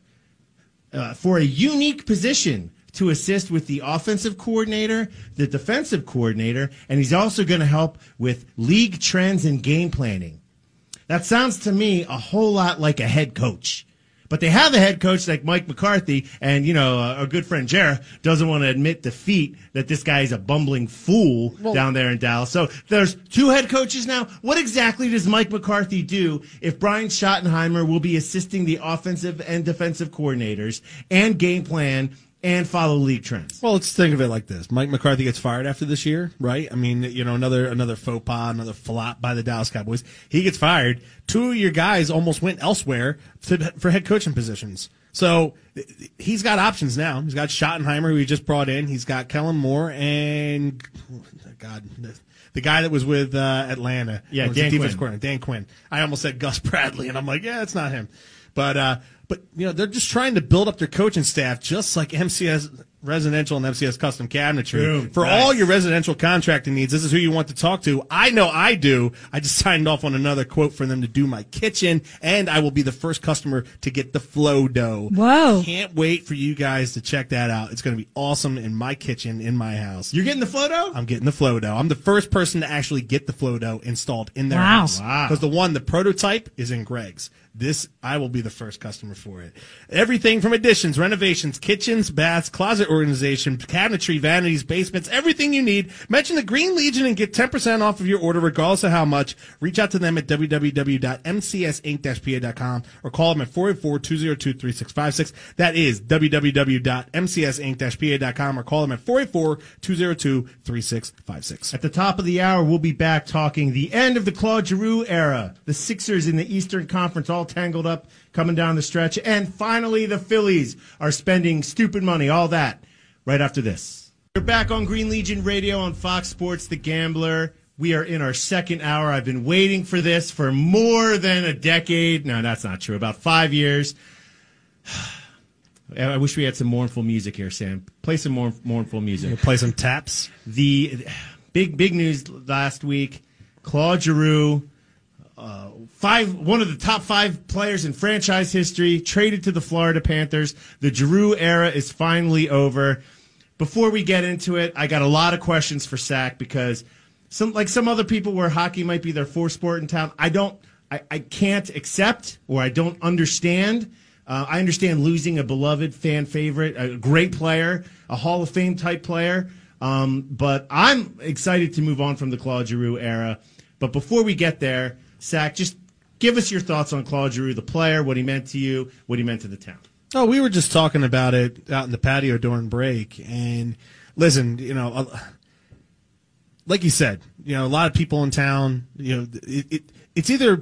uh, for a unique position to assist with the offensive coordinator, the defensive coordinator, and he's also going to help with league trends and game planning. That sounds to me a whole lot like a head coach. But they have a head coach like Mike McCarthy, and, you know, uh, our good friend Jarrah doesn't want to admit defeat that this guy is a bumbling fool well, down there in Dallas. So there's two head coaches now. What exactly does Mike McCarthy do if Brian Schottenheimer will be assisting the offensive and defensive coordinators and game plan and follow league trends? Well, let's think of it like this. Mike McCarthy gets fired after this year, right? I mean, you know, another another faux pas, another flop by the Dallas Cowboys. He gets fired. Two of your guys almost went elsewhere to, for head coaching positions. So he's got options now. He's got Schottenheimer, who he just brought in. He's got Kellen Moore and, God, the, the guy that was with uh, Atlanta. Yeah, was Dan the Quinn. Coordinator, Dan Quinn. I almost said Gus Bradley, and I'm like, yeah, it's not him. But, uh, but you know, they're just trying to build up their coaching staff just like M C S Residential and M C S Custom Cabinetry. Boom, For nice. all your residential contracting needs, this is who you want to talk to. I know I do. I just signed off on another quote for them to do my kitchen, and I will be the first customer to get the Flow Dough. Whoa. Can't wait for you guys to check that out. It's going to be awesome in my kitchen, in my house. You're getting the Flow Dough? I'm getting the Flow Dough. I'm the first person to actually get the Flow Dough installed in their Wow. house. Wow. Because the one, the prototype, is in Greg's. This, I will be the first customer for it. Everything from additions, renovations, kitchens, baths, closet organization, cabinetry, vanities, basements, everything you need. Mention the Green Legion and get ten percent off of your order regardless of how much. Reach out to them at w w w dot m c s inc dash p a dot com or call them at four eight four, two zero two, three six five six. That is w w w dot m c s inc dash p a dot com or call them at four eight four, two zero two, three six five six. At the top of the hour, we'll be back talking the end of the Claude Giroux era, the Sixers in the Eastern Conference all tangled up, coming down the stretch, and finally the Phillies are spending stupid money, all that, right after this. We're back on Green Legion Radio on Fox Sports The Gambler. We are in our second hour. I've been waiting for this for more than a decade. No, that's not true. About five years. I wish we had some mournful music here, Sam. Play some more mournful music. We'll play some taps. The big, big news last week, Claude Giroux, uh, five, one of the top five players in franchise history, traded to the Florida Panthers. The Giroux era is finally over. Before we get into it, I got a lot of questions for Sack because some, like some other people where hockey might be their fourth sport in town, I don't, I, I can't accept or I don't understand. Uh, I understand losing a beloved fan favorite, a great player, a Hall of Fame type player. Um, but I'm excited to move on from the Claude Giroux era. But before we get there, Sack, just give us your thoughts on Claude Giroux, the player, what he meant to you, what he meant to the town. Oh, we were just talking about it out in the patio during break. And listen, you know, uh, like you said, you know, a lot of people in town, you know, it, it it's either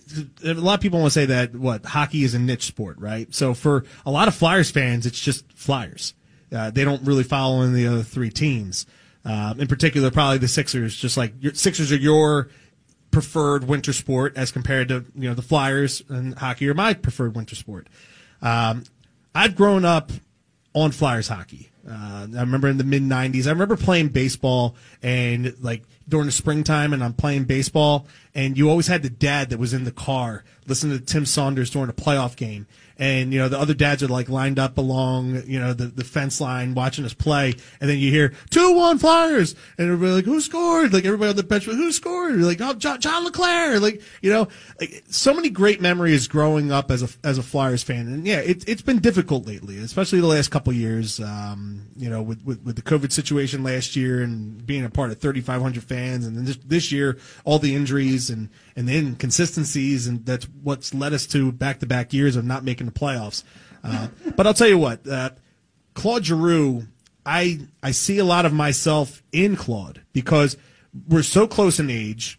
a lot of people want to say that what hockey is a niche sport, right? So for a lot of Flyers fans, it's just Flyers. Uh, they don't really follow in the other three teams. Uh, in particular, probably the Sixers. Just like your Sixers are your preferred winter sport as compared to you know the Flyers, and hockey are my preferred winter sport. Um, I've grown up on Flyers hockey. Uh, I remember in the mid nineties, I remember playing baseball and like during the springtime and I'm playing baseball and you always had the dad that was in the car listening to Tim Saunders during a playoff game. And, you know, the other dads are like lined up along, you know, the, the fence line watching us play. And then you hear two one Flyers. And everybody like, who scored? Like everybody on the bench, who scored? You're like, oh, John, John LeClair. Like, you know, like so many great memories growing up as a, as a Flyers fan. And yeah, it, it's been difficult lately, especially the last couple of years, um, you know, with, with, with the COVID situation last year and being a part of thirty-five hundred fans. And then this, this year, all the injuries and, and the inconsistencies. And that's what's led us to back to back years of not making the playoffs. Uh, but I'll tell you what, uh, Claude Giroux, I I see a lot of myself in Claude because we're so close in age.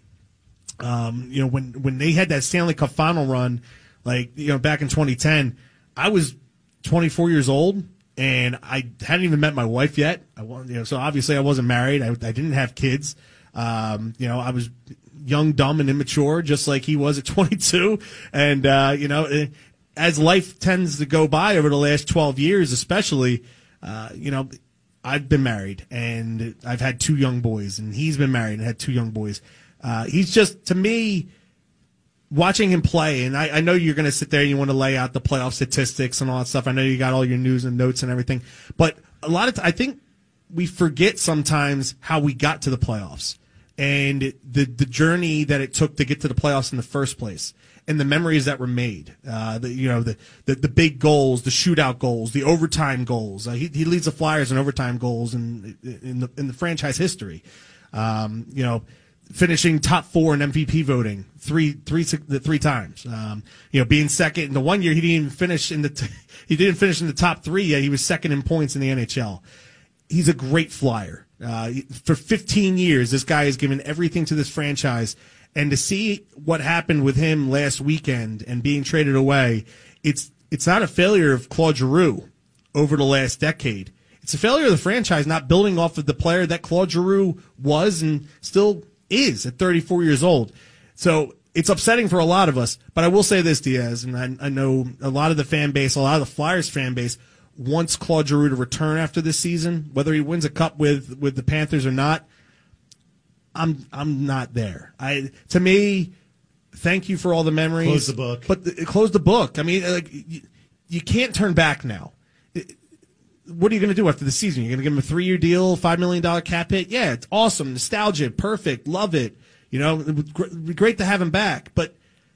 Um, you know, when when they had that Stanley Cup final run, like you know back in twenty ten, I was twenty-four years old and I hadn't even met my wife yet. I you know, so obviously I wasn't married. I, I didn't have kids. Um, you know, I was young, dumb, and immature, just like he was at twenty-two. And uh, you know. It, As life tends to go by over the last twelve years, especially, uh, you know, I've been married and I've had two young boys, and he's been married and had two young boys. Uh, he's just, to me, watching him play, and I, I know you're going to sit there and you want to lay out the playoff statistics and all that stuff. I know you got all your news and notes and everything, but a lot of, t- I think we forget sometimes how we got to the playoffs and the the journey that it took to get to the playoffs in the first place. and the memories that were made. Uh, the you know the, the the big goals, the shootout goals, the overtime goals. Uh, he he leads the Flyers in overtime goals in in the in the franchise history. Um, you know. Finishing top four in M V P voting three, three, three times. Um, you know, being second in the one year, he didn't even finish in the t- he didn't finish in the top three yet. He was second in points in the N H L. He's a great Flyer. Uh, for fifteen years, this guy has given everything to this franchise, and to see what happened with him last weekend and being traded away, it's it's not a failure of Claude Giroux over the last decade. It's a failure of the franchise not building off of the player that Claude Giroux was and still is at thirty-four years old. So it's upsetting for a lot of us. But I will say this, Diaz, and I, I know a lot of the fan base, a lot of the Flyers fan base wants Claude Giroux to return after this season, whether he wins a cup with, with the Panthers or not. I'm I'm not there. I to me, thank you for all the memories. Close the book. But the, close the book. I mean, like you, you can't turn back now. It, What are you going to do after the season? You're going to give him a three-year deal, five million dollars cap hit? Yeah, it's awesome, nostalgia, perfect, love it. You know, it would be great to have him back. But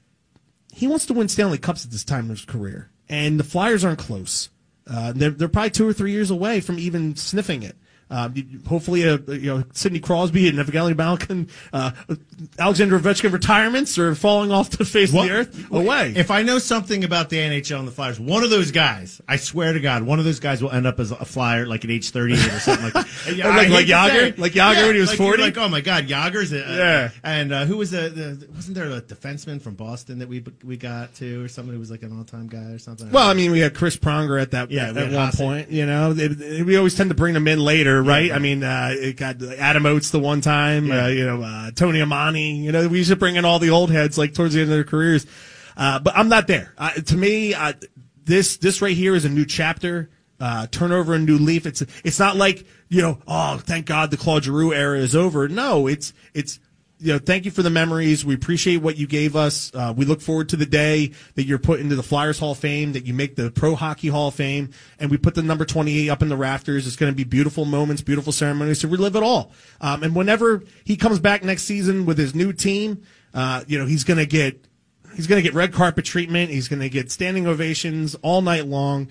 he wants to win Stanley Cups at this time in his career. And the Flyers aren't close. Uh, they're, they're probably two or three years away from even sniffing it. Uh, hopefully, uh, you know, Sidney Crosby and Evgeny Malkin, uh, Alexander Ovechkin retirements are falling off the face What, of the earth away. If I know something about the N H L and the Flyers, one of those guys, I swear to God, one of those guys will end up as a Flyer like at age thirty-eight or something like that. like, like, like Yager? Like Yager yeah, when he was like, forty? Like, oh my God, Yager's a, uh, Yeah. And uh, who was the, the, wasn't there a defenseman from Boston that we we got to, or someone who was like an all-time guy or something? Well, I mean, we had Chris Pronger at that Yeah, at, we had one Haase. point. You know, It- it- we always tend to bring them in later, right? Yeah. I mean, uh, it got Adam Oates the one time. Yeah. Uh, you know, uh, Tony Amani. You know, we used to bring in all the old heads like towards the end of their careers. Uh, but I'm not there. Uh, to me, uh, this this right here is a new chapter. Uh, turn over a new leaf. It's it's not like, you know, oh, thank God the Claude Giroux era is over. No, it's it's. You know, thank you for the memories. We appreciate what you gave us. Uh, we look forward to the day that you're put into the Flyers Hall of Fame, that you make the Pro Hockey Hall of Fame, and we put the number twenty-eight up in the rafters. It's going to be beautiful moments, beautiful ceremonies to relive it all. Um, and whenever he comes back next season with his new team, uh, you know, he's going to get he's going to get red carpet treatment. He's going to get standing ovations all night long.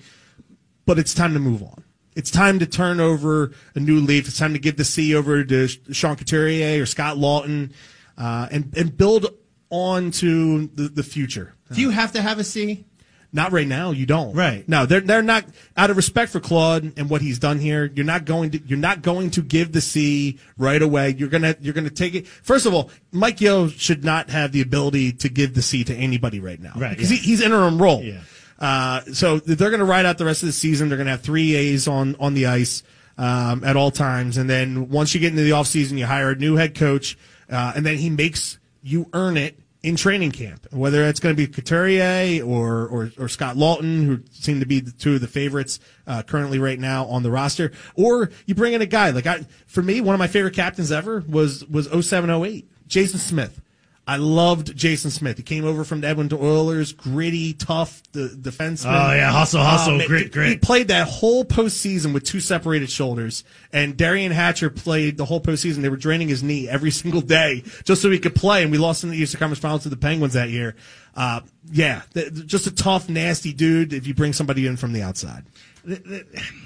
But it's time to move on. It's time to turn over a new leaf. It's time to give the C over to Sean Couturier or Scott Lawton, uh, and and build on to the, the future. Do you have to have a C? Not right now. You don't. Right. No, they're they're not. Out of respect for Claude and what he's done here, you're not going to you're not going to give the C right away. You're gonna you're gonna take it. First of all, Mike Yeo should not have the ability to give the C to anybody right now, Right, Because yeah. he, he's interim role. Yeah. Uh, so they're going to ride out the rest of the season. They're going to have three A's on, on the ice um, at all times. And then once you get into the offseason, you hire a new head coach, uh, and then he makes you earn it in training camp, whether it's going to be Couturier or, or, or Scott Lawton, who seem to be the two of the favorites uh, currently right now on the roster, or you bring in a guy. Like I, for me, one of my favorite captains ever was was oh seven oh eight, Jason Smith. I loved Jason Smith. He came over from the Edmonton Oilers, gritty, tough the defenseman. Oh, yeah, hustle, hustle, man, grit, he- grit. He played that whole postseason with two separated shoulders, and Darian Hatcher played the whole postseason. They were draining his knee every single day just so he could play, and we lost in the Eastern Conference Finals to the Penguins that year. Uh, yeah, th- just a tough, nasty dude if you bring somebody in from the outside. You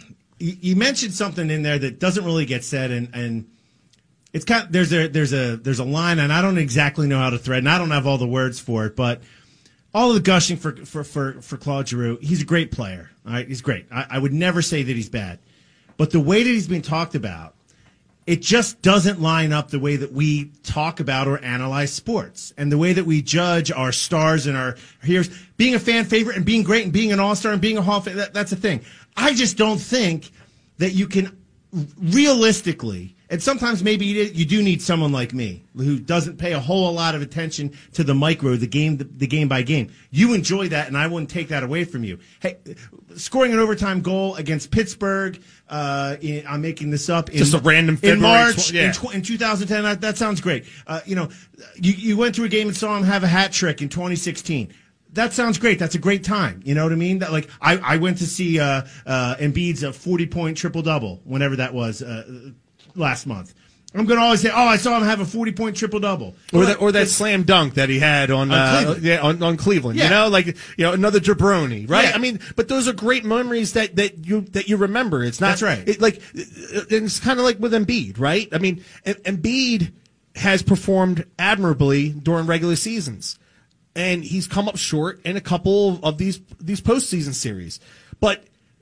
you mentioned something in there that doesn't really get said, and, and it's kind of, there's a there's a there's a line, and I don't exactly know how to thread, and I don't have all the words for it, but all of the gushing for for for, for Claude Giroux, he's a great player. All right, he's great. I, I would never say that he's bad, but the way that he's being talked about, it just doesn't line up the way that we talk about or analyze sports, and the way that we judge our stars and our heroes. Being a fan favorite and being great and being an all-star and being a Hall of Fame, that, that's a thing. I just don't think that you can realistically, and sometimes maybe you you do need someone like me who doesn't pay a whole lot of attention to the micro, the game, the, the game by game. You enjoy that, and I wouldn't take that away from you. Hey, scoring an overtime goal against Pittsburgh, uh, in, I'm making this up. In, Just a random in February March tw- yeah. in, tw- in two thousand ten. That, that sounds great. Uh, you know, you you went through a game and saw him have a hat trick in twenty sixteen. That sounds great. That's a great time. You know what I mean? That, like I, I went to see uh, uh, Embiid's a forty point triple double, whenever that was uh, last month. I'm going to always say, oh, I saw him have a forty-point triple-double. Or that, or that slam dunk that he had on, On uh, Cleveland. yeah, on, on Cleveland. Yeah. You know, like, you know, another jabroni, right? Yeah. I mean, but those are great memories that, that you that you remember. It's not That's right. It, like, it's kind of like with Embiid, right? I mean, Em- Embiid has performed admirably during regular seasons, and he's come up short in a couple of these these postseason series, but.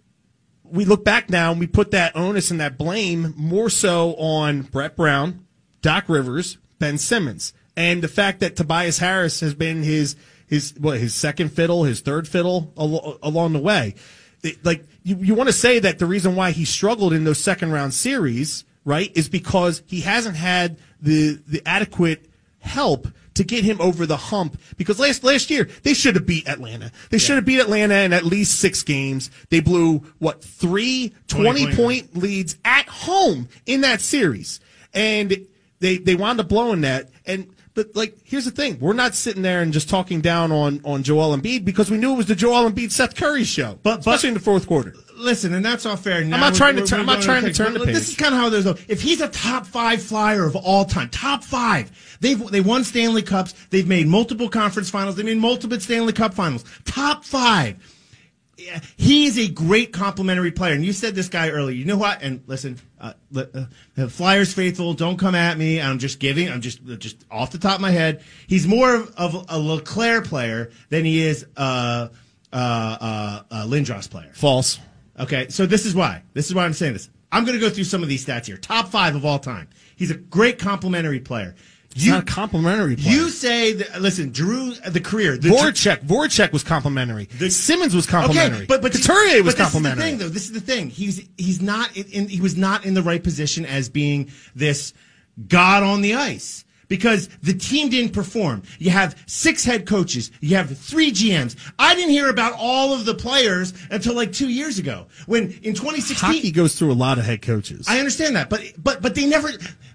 We look back now and we put that onus and that blame more so on Brett Brown, Doc Rivers, Ben Simmons, and the fact that Tobias Harris has been his his what his second fiddle, his third fiddle al- along the way. It, like you, you want to say that the reason why he struggled in those second round series, right, is because he hasn't had the the adequate help to get him over the hump, because last last year they should have beat Atlanta. They should have beat Atlanta in at least six games. They blew what three twenty-point leads at home in that series, and they they wound up blowing that. And but like here's the thing: we're not sitting there and just talking down on on Joel Embiid because we knew it was the Joel Embiid Seth Curry show, But- but- especially in the fourth quarter. Listen, and that's all fair. Now I'm not we're- trying to we're- turn- we're I'm not going trying to picks. turn the But This page. is kind of how there's. If he's a top five flyer of all time, top five, they've they won Stanley Cups. They've made multiple conference finals. They made multiple Stanley Cup finals. Top five. Yeah, he is a great complimentary player. And you said this guy earlier. You know what? And listen, uh, uh, Flyers faithful, don't come at me. I'm just giving. I'm just just off the top of my head. He's more of, of a LeClaire player than he is a, a, a, a Lindros player. False. Okay, so this is why. This is why I'm saying this. I'm going to go through some of these stats here. Top five of all time. He's a great complimentary player. He's not a complimentary player. You say that, listen, Drew, the career. The Voracek, Voracek was complimentary. The- Simmons was complimentary. Okay, but but Couturier was but this complimentary. Is the thing, though. This is the thing. He's he's not in, in. He was not in the right position as being this god on the ice because the team didn't perform. You have six head coaches. You have three G Ms. I didn't hear about all of the players until like two years ago when in twenty sixteen. Hockey goes through a lot of head coaches. I understand that, but but but they never.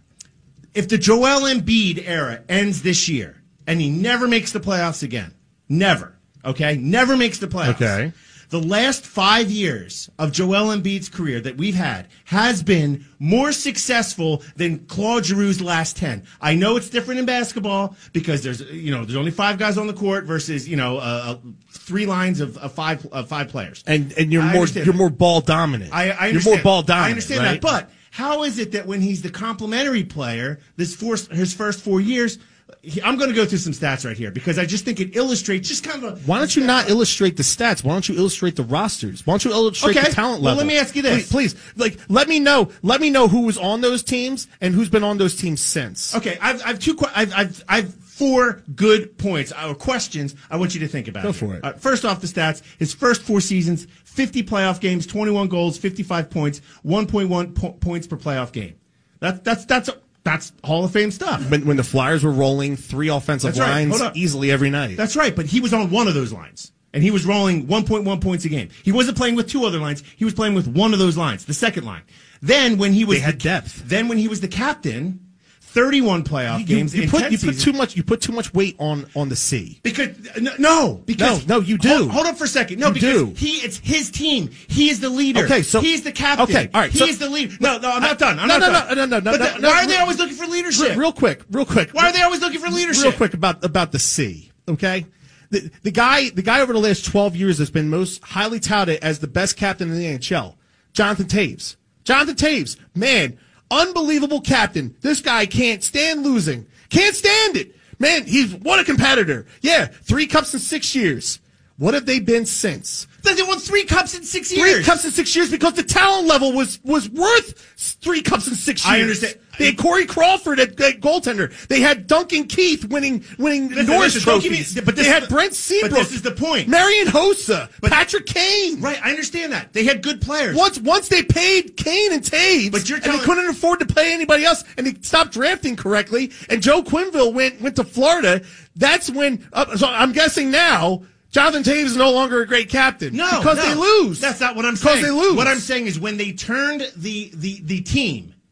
If the Joel Embiid era ends this year and he never makes the playoffs again, never, okay, never makes the playoffs. Okay. The last five years of Joel Embiid's career that we've had has been more successful than Claude Giroux's last ten. I know it's different in basketball because there's you know there's only five guys on the court versus you know uh, uh, three lines of, of five of five players. and and you're I more understand you're that. more ball dominant. I, I you're understand. more ball dominant. I understand right? that, but how is it that when he's the complimentary player, this first, his first four years, he, I'm going to go through some stats right here because I just think it illustrates just kind of a. Why don't you not illustrate the stats? Why don't you illustrate the rosters? Why don't you illustrate Okay, the talent well, level? let me ask you this. please, please, like let me know. Let me know who was on those teams and who's been on those teams since. Okay, I've, I've two. que- I've, I've, I've four good points or questions I want you to think about. Go here. for it. Uh, first off, the stats: his first four seasons, fifty playoff games, twenty-one goals, fifty-five points, one point one po- points per playoff game. That's that's that's that's Hall of Fame stuff. When, when the Flyers were rolling three offensive That's right. lines Hold up. easily every night. That's right, but he was on one of those lines. And he was rolling one point one points a game. He wasn't playing with two other lines. He was playing with one of those lines, the second line. Then when he was They had the, depth. Then when he was the captain, thirty-one playoff you, games you in put ten you put seasons. too much you put too much weight on on the C. Because no, no, because No, no, you do. Hold, hold up for a second. No, You because do. he it's his team. He is the leader. Okay, so- he's the captain. okay, all right, He so- is the leader. No, no, I'm not done. I'm No, not no, done. no, no, no, But no, the- no, why are no, they real- always looking for leadership? Real, real quick, real quick. Why are they always looking for leadership? Real quick about about the C. Okay, the the guy the guy over the last twelve years has been most highly touted as the best captain in the N H L. Jonathan Taves. Jonathan Taves, man, unbelievable captain. This guy can't stand losing. Can't stand it. Man, he's what a competitor. Yeah, three cups in six years. What have they been since? They won three cups in six Three years. cups in six years because the talent level was was worth three cups in six years. I understand. They had Corey Crawford at, at goaltender. They had Duncan Keith winning winning Listen, Norris listen, don't give trophies. me- but this they is had the- Brent but Seabrook. this is the point. Marion Hossa, But- Patrick Kane. Right, I understand that. They had good players. Once once they paid Kane and Taves, But you're and they telling- couldn't afford to pay anybody else, and they stopped drafting correctly, and Joe Quenneville went went to Florida. That's when. Uh, so I'm guessing now. Jonathan Taves is no longer a great captain. No, because no. they lose. That's not what I'm because saying. they lose. What I'm saying is when they turned the the the team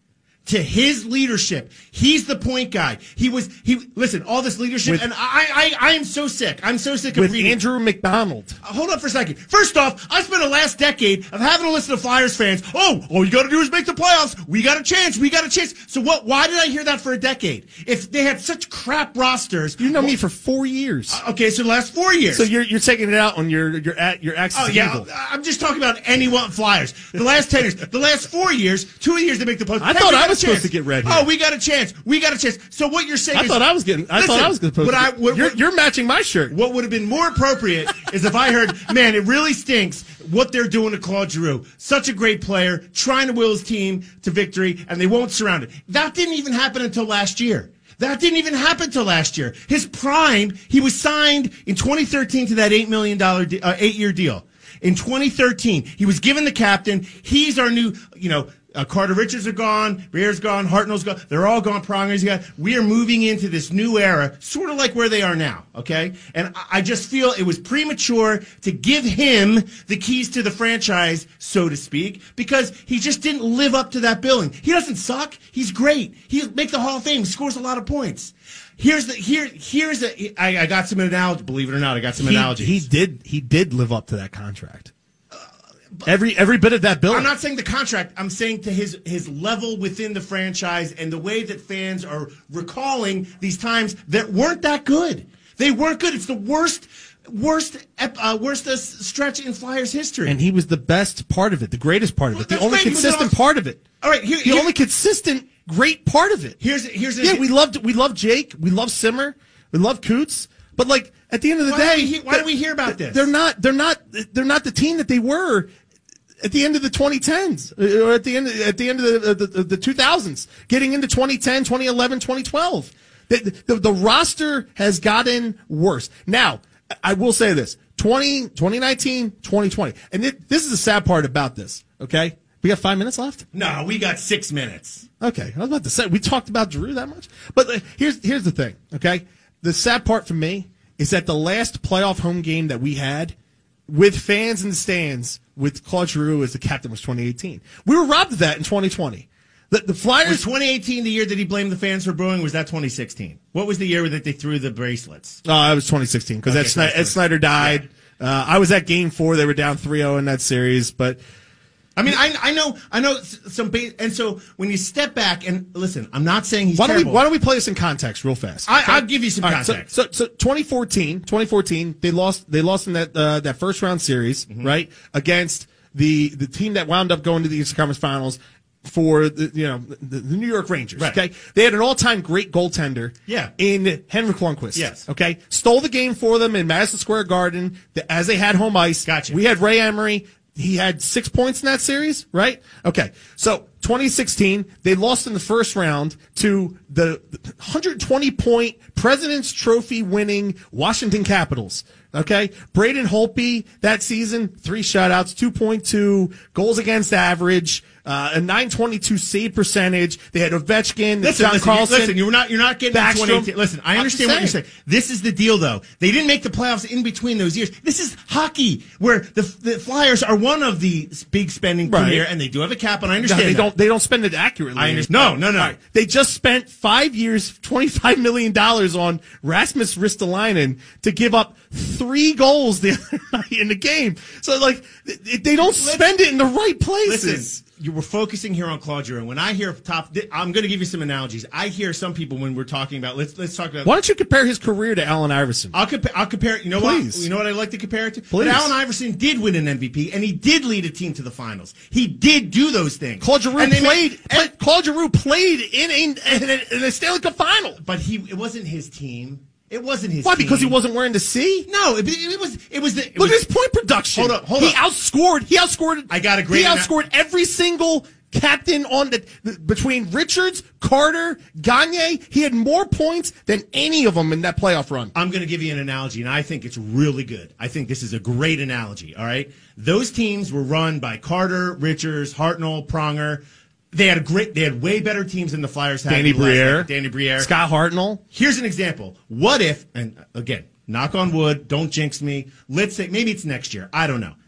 to his leadership. He's the point guy. He was, he, listen, all this leadership, With- and I, I, I am so sick. I'm so sick of With reading. Andrew McDonald. Uh, Hold on for a second. First off, I spent the last decade of having to listen to Flyers fans. Oh, all you got to do is make the playoffs. We got a chance. We got a chance. So what? Why did I hear that for a decade? If they had such crap rosters, You know me for four years. okay, so the last four years. So you're you're taking it out on your your at your axis Oh of yeah, evil. I'm just talking about anyone Flyers. The last ten years, the last four years, two years they make the post. I Hey, thought we I got a was supposed chance. to get red here. Oh, we got a chance. We got a chance. So what you're saying I is, thought I was getting. I Listen, thought I was going to post. what I- what- you're, what- you're matching my shirt. What would have been more appropriate is if I heard, man, it really stinks what they're doing to Claude Giroux. Such a great player, trying to will his team to victory, and they won't surround it. That didn't even happen until last year. That didn't even happen until last year. His prime, he was signed in twenty thirteen to that eight million dollars, de- uh, eight-year deal. In twenty thirteen, he was given the captain. He's our new, you know, Uh, Carter Richards are gone, Breer's gone, Hartnell's gone. They're all gone. Pronger's gone. We are moving into this new era, sort of like where they are now, okay? And I, I just feel it was premature to give him the keys to the franchise, so to speak, because he just didn't live up to that billing. He doesn't suck. He's great. He'll make the Hall of Fame. He scores a lot of points. Here's the here. Here's the. I, I got some analogies. Believe it or not, I got some he, analogies. he did. He did live up to that contract. Every every bit of that bill. I'm not saying the contract. I'm saying to his his level within the franchise and the way that fans are recalling these times that weren't that good. They weren't good. It's the worst, worst, ep- uh, worst uh, stretch in Flyers history. And he was the best part of it, the greatest part of Well, it, the that's only great. He was consistent awesome. part of it. All right, here, The here- only consistent, great part of it. here's here's Yeah, we loved we loved Jake, we love Simmer, we love Coots, but like at the end of the Why do day, we he- why do we hear about this? They're not they're not they're not the team that they were at the end of the twenty tens or at the end at the end of the, the, the, the two thousands, getting into twenty ten, twenty eleven, twenty twelve. The, the, the roster has gotten worse. Now, I will say this, twenty, twenty nineteen, twenty twenty. And it, this is the sad part about this, okay? We got five minutes left? No, we got six minutes. Okay, I was about to say, we talked about Giroux that much? But uh, here's here's the thing, okay? The sad part for me is that the last playoff home game that we had with fans in the stands with Claude Giroux as the captain was twenty eighteen. We were robbed of that in twenty twenty. The, the Was Flyers... twenty eighteen the year that he blamed the fans for booing? Was that twenty sixteen? What was the year that they threw the bracelets? Oh, it was twenty sixteen because Okay, Ed, so Sni- that's Ed right. Snyder died. Uh, I was at game four. They were down three oh in that series, but... I mean, I, I know, I know s- some, ba- and so when you step back and listen, I'm not saying he's Why don't, we, terrible. why don't we play this in context real fast? I, I'll give you some All right, so, context. so, so twenty fourteen, twenty fourteen, they lost. They lost in that uh, that first round series, Mm-hmm. right, against the the team that wound up going to the Eastern Conference Finals for the you know the, the New York Rangers. Right. Okay, they had an all time great goaltender. Yeah. in Henrik Lundqvist. Yes. Okay, stole the game for them in Madison Square Garden the, as they had home ice. Gotcha. We had Ray Emery. He had six points in that series, right? Okay. So twenty sixteen, they lost in the first round to the one hundred twenty point President's Trophy winning Washington Capitals. Okay. Braden Holtby that season, three shutouts, two point two goals against average, uh, a nine twenty-two save percentage. They had Ovechkin, Listen, John listen, Carlson. listen, you're not, you're not getting to Backstrom. twenty eighteen. Listen, I I'm understand just what you're saying. saying. This is the deal, though. They didn't make the playoffs in between those years. This is hockey, where the, the Flyers are one of the big spending Right. premier, and they do have a cap, and I No, understand they that. don't. They don't spend it accurately. I understand. No, no, no. All right. They just spent five years, twenty-five million dollars on Rasmus Ristolainen to give up three goals the other night in the game. So, like, they they don't spend it in the right places. Listen, you were focusing here on Claude Giroux. When I hear top, I'm going to give you some analogies. I hear some people when we're talking about. Let's let's talk about. Why don't you compare his career to Allen Iverson? I'll compare. I'll compare. You know Please. what? You know what I like to compare it to. Please. But Allen Iverson did win an M V P, and he did lead a team to the finals. He did do those things. Claude Giroux And they played. made- play- Claude Giroux played in a, in a, in a Stanley Cup final. but he. It wasn't his team. It wasn't his. Why? team. Because he wasn't wearing the C. No, it, it was. It was the. It Look was, at his point production. Hold up, hold he up. outscored. He outscored. I got a great He ana- outscored every single captain on the, the between Richards, Carter, Gagne. He had more points than any of them in that playoff run. I'm going to give you an analogy, and I think it's really good. I think this is a great analogy. All right, those teams were run by Carter, Richards, Hartnell, Pronger. They had a great. They had way better teams than the Flyers had. Danny last Briere, night. Danny Briere, Scott Hartnell. Here's an example. What if, and again, knock on wood, don't jinx me. Let's say maybe it's next year. I don't know.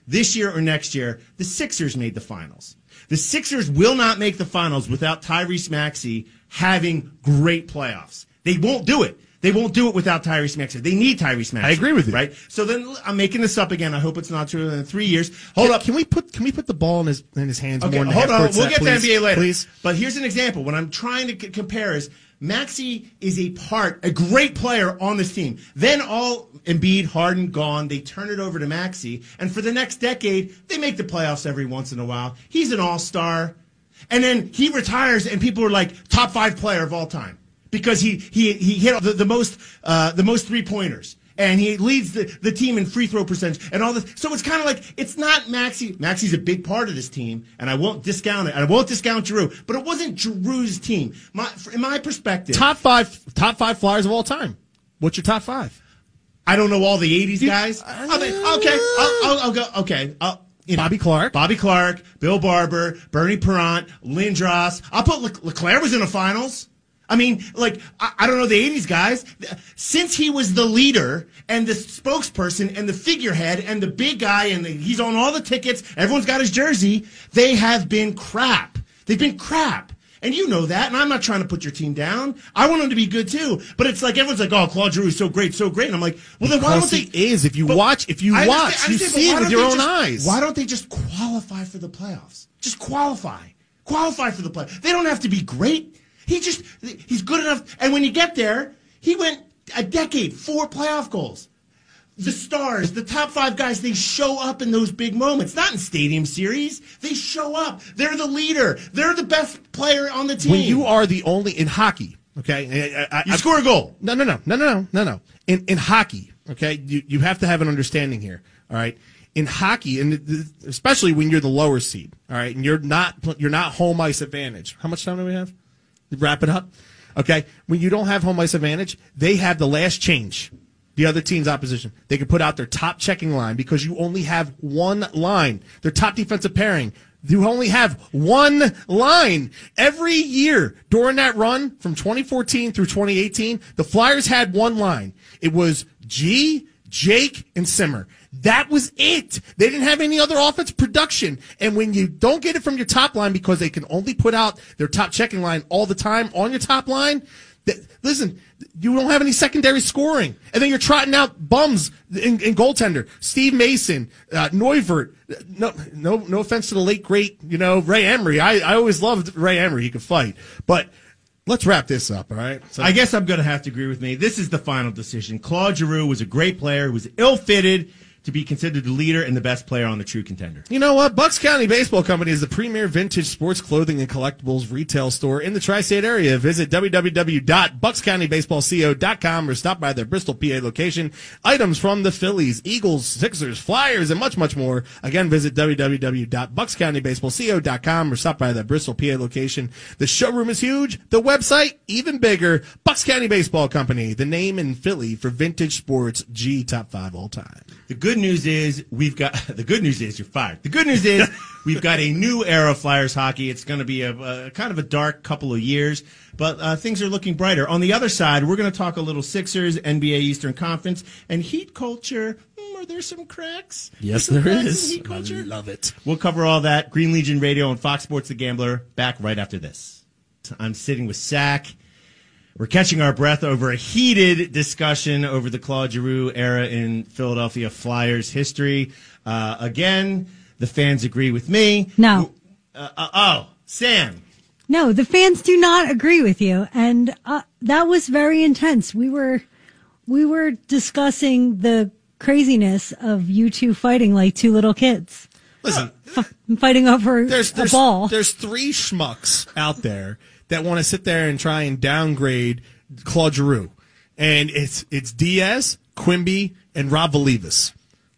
this year or next year, the Sixers made the finals. The Sixers will not make the finals without Tyrese Maxey having great playoffs. They won't do it. They won't do it without Tyrese Maxey. They need Tyrese Maxey. I agree with you. Right? So then I'm making this up again. I hope it's not true in three years. Hold can, up. Can we put can we put the ball in his in his hands Okay, more than hold the on. half-court We'll set, get to please? the N B A later. Please. But here's an example. What I'm trying to c- compare is Maxey is a part, a great player on this team. Then all Embiid, Harden, gone. They turn it over to Maxey. And for the next decade, they make the playoffs every once in a while. He's an all-star. And then he retires, and people are like, top five player of all time. Because he he he hit the, the most uh, the most three-pointers. And he leads the, the team in free throw percentage and all this. So it's kind of like, it's not Maxey. Maxey's a big part of this team, and I won't discount it. I won't discount Giroux. But it wasn't Giroux's team. My, in my perspective. Top five top five Flyers of all time. What's your top five? I don't know all the eighties guys. I mean, okay, I'll, I'll, I'll go. Okay, I'll, you know, Bobby Clark. Bobby Clark, Bill Barber, Bernie Perrant, Lindros. I'll put Le- Leclerc was in the finals. I mean, like, I, I don't know the eighties guys. Since he was the leader and the spokesperson and the figurehead and the big guy and the, he's on all the tickets, everyone's got his jersey, they have been crap. They've been crap. And you know that, and I'm not trying to put your team down. I want them to be good too. But it's like everyone's like, oh, Claude Giroux is so great, so great. And I'm like, well, then why don't Because they? he is. If you But watch, if you I watch, understand- I you understand, see but it why with don't your they own just- eyes. Why don't they just qualify for the playoffs? Just qualify. Qualify for the playoffs. They don't have to be great. He just, he's good enough. And when you get there, he went a decade, four playoff goals. The stars, the top five guys, they show up in those big moments. Not in stadium series. They show up. They're the leader. They're the best player on the team. When you are the only in hockey, okay, I, I, you I, score a goal. No, no, no, no, no, no, no, no. In in hockey, okay, you you have to have an understanding here. All right, in hockey, and especially when you're the lower seed, all right, and you're not you're not home ice advantage. How much time do we have? Wrap it up. Okay, when you don't have home ice advantage, they have the last change. The other team's opposition. They can put out their top checking line because you only have one line. Their top defensive pairing. You only have one line. Every year during that run from twenty fourteen through twenty eighteen, the Flyers had one line. It was G, Jake, and Simmer. That was it. They didn't have any other offense production. And when you don't get it from your top line because they can only put out their top checking line all the time on your top line, that, listen, you don't have any secondary scoring. And then you're trotting out bums in, in goaltender. Steve Mason, uh, Neuvert. No, no, no offense to the late, great, you know, Ray Emery. I, I always loved Ray Emery. He could fight. But let's wrap this up, all right? So, I guess I'm going to have to agree with me. This is the final decision. Claude Giroux was a great player, was ill-fitted to be considered the leader and the best player on the True Contender. You know what? Bucks County Baseball Company is the premier vintage sports clothing and collectibles retail store in the tri-state area. Visit w w w dot bucks county baseball co dot com or stop by their Bristol, P A location. Items from the Phillies, Eagles, Sixers, Flyers, and much, much more. Again, visit w w w dot bucks county baseball co dot com or stop by their Bristol, P A location. The showroom is huge. The website, even bigger. Bucks County Baseball Company, the name in Philly for vintage sports. G, top five all time. The good news is we've got the good news is you're fired. The good news is we've got a new era of Flyers hockey. It's going to be a, a kind of a dark couple of years, but uh, things are looking brighter. On the other side, we're going to talk a little Sixers, N B A Eastern Conference, and Heat culture. Mm, are there some cracks? Yes, Some there cracks in is. Heat culture? I love it. We'll cover all that. Green Legion Radio and Fox Sports The Gambler back right after this. I'm sitting with Sack. We're catching our breath over a heated discussion over the Claude Giroux era in Philadelphia Flyers history. Uh, again, the fans agree with me. No. Uh, uh, oh, Sam. No, the fans do not agree with you, and uh, that was very intense. We were we were discussing the craziness of you two fighting like two little kids. Listen, F- fighting over there's, a there's, ball. There's three schmucks out there that want to sit there and try and downgrade Claude Giroux. And it's it's Diaz, Quimby, and Rob Valivas.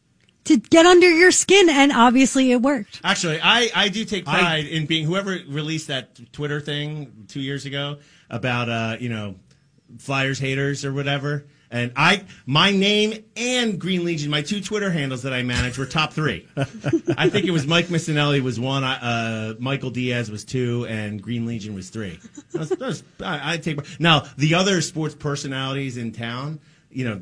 To get under your skin, and obviously it worked. Actually, I, I do take I- pride in being whoever released that Twitter thing two years ago about, uh, you know, Flyers haters or whatever. And I, my name and Green Legion, my two Twitter handles that I manage were top three. I think it was Mike Missinelli was one, uh, Michael Diaz was two, and Green Legion was three. That was, that was, I, I take now the other sports personalities in town. You know, they're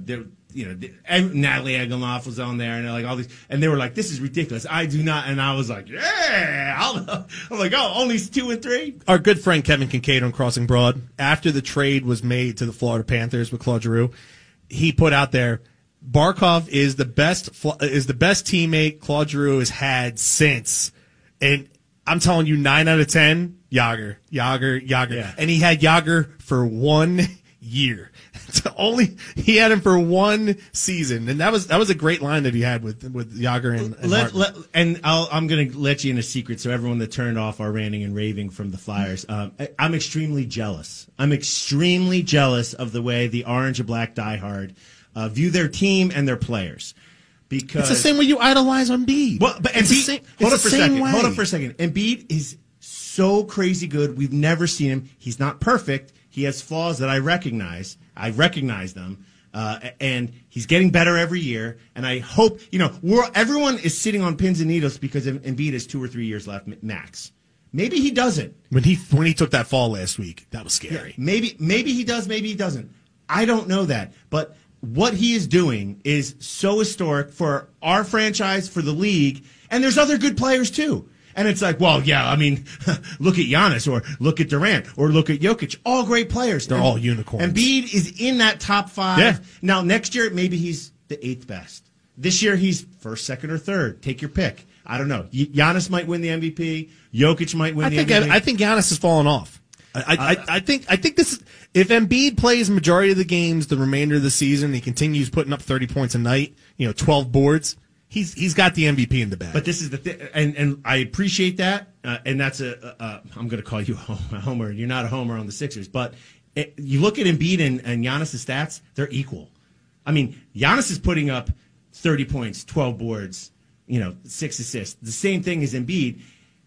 you know, the, and Natalie Eganoff was on there, and like all these, and they were like, "This is ridiculous." I do not, and I was like, "Yeah!" I'll, I'm like, "Oh, only two and three." Our good friend Kevin Kincaid on Crossing Broad, after the trade was made to the Florida Panthers with Claude Giroux, he put out there, Barkov is the best is the best teammate Claude Giroux has had since, and I'm telling you, nine out of ten, Yager, Yager, Yager, Yeah. and he had Yager for one year. So only he had him for one season, and that was that was a great line that he had with with Yager and, and let, Martin. let, and I'll, I'm going to let you in a secret, so everyone that turned off our ranting and raving from the Flyers, um, I, I'm extremely jealous. I'm extremely jealous of the way the orange and black diehard uh, view their team and their players. Because It's the same way you idolize Embiid. Well, but it's the Embiid, same, hold it's on for the a same second. way. Hold on for a second. Embiid is so crazy good. We've never seen him. He's not perfect. He has flaws that I recognize. I recognize them. Uh, and he's getting better every year. And I hope, you know, we're, everyone is sitting on pins and needles because Embiid has two or three years left max. Maybe he doesn't. When he when he took that fall last week, that was scary. Yeah, maybe maybe he does, maybe he doesn't. I don't know that. But what he is doing is so historic for our franchise, for the league, and there's other good players too. And it's like, well, yeah, I mean, look at Giannis or look at Durant or look at Jokic. All great players. They're and, all unicorns. Embiid is in that top five. Yeah. Now, next year, maybe he's the eighth best. This year, he's first, second, or third. Take your pick. I don't know. Y- Giannis might win the M V P. Jokic might win I the think M V P. I, I think Giannis has fallen off. I, I, I, I think I think this is, if Embiid plays majority of the games the remainder of the season, he continues putting up thirty points a night, you know, twelve boards. He's he's got the M V P in the bag. But this is the thing, and and I appreciate that, uh, and that's a, a, a I'm going to call you a homer. You're not a homer on the Sixers, but it, you look at Embiid and, and Giannis' stats; they're equal. I mean, Giannis is putting up thirty points, twelve boards, you know, six assists. The same thing as Embiid.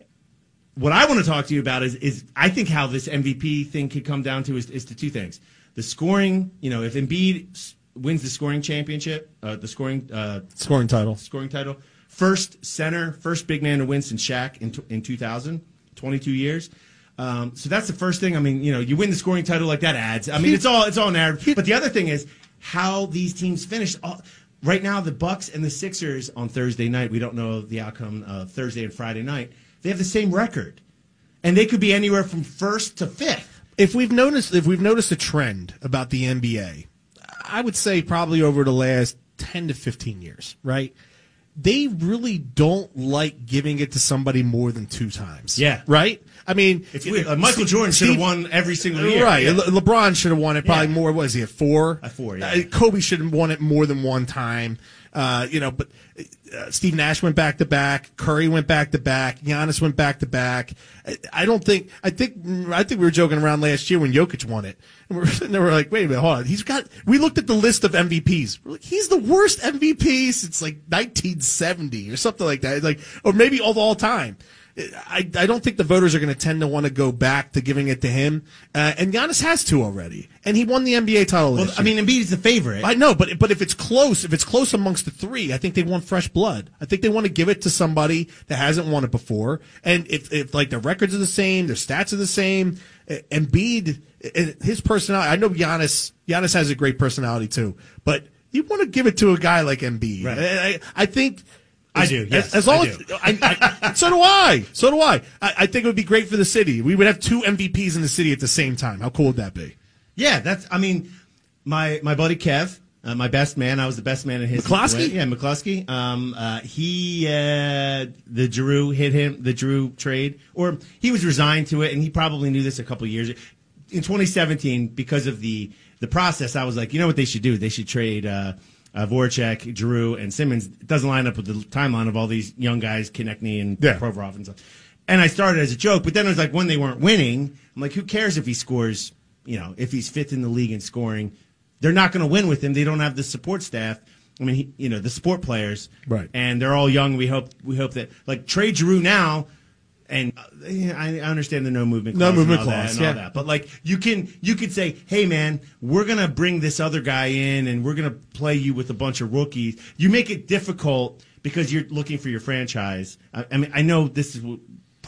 What I want to talk to you about is is I think how this M V P thing could come down to is, is to two things: the scoring. You know, if Embiid wins the scoring championship, uh, the scoring uh, scoring title. scoring title, first center, first big man to win since Shaq in t- in two thousand, twenty-two years. Um, so that's the first thing. I mean, you know, you win the scoring title, like that adds. I mean, it's all it's all narrative. But the other thing is how these teams finished. All, right now, the Bucks and the Sixers on Thursday night. We don't know the outcome of Thursday and Friday night. They have the same record, and they could be anywhere from first to fifth. If we've noticed, if we've noticed a trend about the N B A, I would say probably over the last ten to fifteen years, right? They really don't like giving it to somebody more than two times. Yeah. Right? I mean, It's weird. Uh, Michael Jordan should have won every single year. Right. Yeah. Le- LeBron should have won it probably Yeah. more. What is he at four? At four, yeah. Uh, Kobe should have won it more than one time. Uh, you know, but uh, Steve Nash went back to back. Curry went back to back. Giannis went back to back. I, I don't think. I think. I think we were joking around last year when Jokic won it, and we we're sitting there. We're like, wait a minute, hold on. He's got. We looked at the list of M V Ps. We're like, he's the worst M V P since like nineteen seventy or something like that. Like, or maybe of all time. I, I don't think the voters are going to tend to want to go back to giving it to him. Uh, and Giannis has to already. And he won the N B A title Well, last I year. mean, Embiid is the favorite. I know, but but if it's close, if it's close amongst the three, I think they want fresh blood. I think they want to give it to somebody that hasn't won it before. And if, if like their records are the same, their stats are the same, uh, Embiid, uh, his personality, I know Giannis, Giannis has a great personality too, but you want to give it to a guy like Embiid. Right. I, I, I think. I As, do, yes, as, as long I as, do. I, I, so do I. So do I. I. I think it would be great for the city. We would have two M V Ps in the city at the same time. How cool would that be? Yeah, that's. I mean, my my buddy Kev, uh, my best man. I was the best man in his. McCloskey? Yeah, McCloskey. Um, uh, he uh, the Drew hit him. The Drew trade, or he was resigned to it, and he probably knew this a couple of years in twenty seventeen because of the the process. I was like, you know what they should do? They should trade. Uh, Uh, Voracek, Giroux, and Simmons. It doesn't line up with the timeline of all these young guys, Konechny and Yeah. Provorov and stuff. And I started as a joke, but then it was like when they weren't winning, I'm like, who cares if he scores, you know, if he's fifth in the league in scoring? They're not going to win with him. They don't have the support staff. I mean, he, you know, the support players. Right. And they're all young. We hope we hope that, like, trade Giroux now. And uh, yeah, I I understand the no movement No clause, movement and all that clause, and all yeah. that. But like you can you could say, hey man, we're gonna bring this other guy in, and we're gonna play you with a bunch of rookies. You make it difficult because you're looking for your franchise. I, I mean, I know this is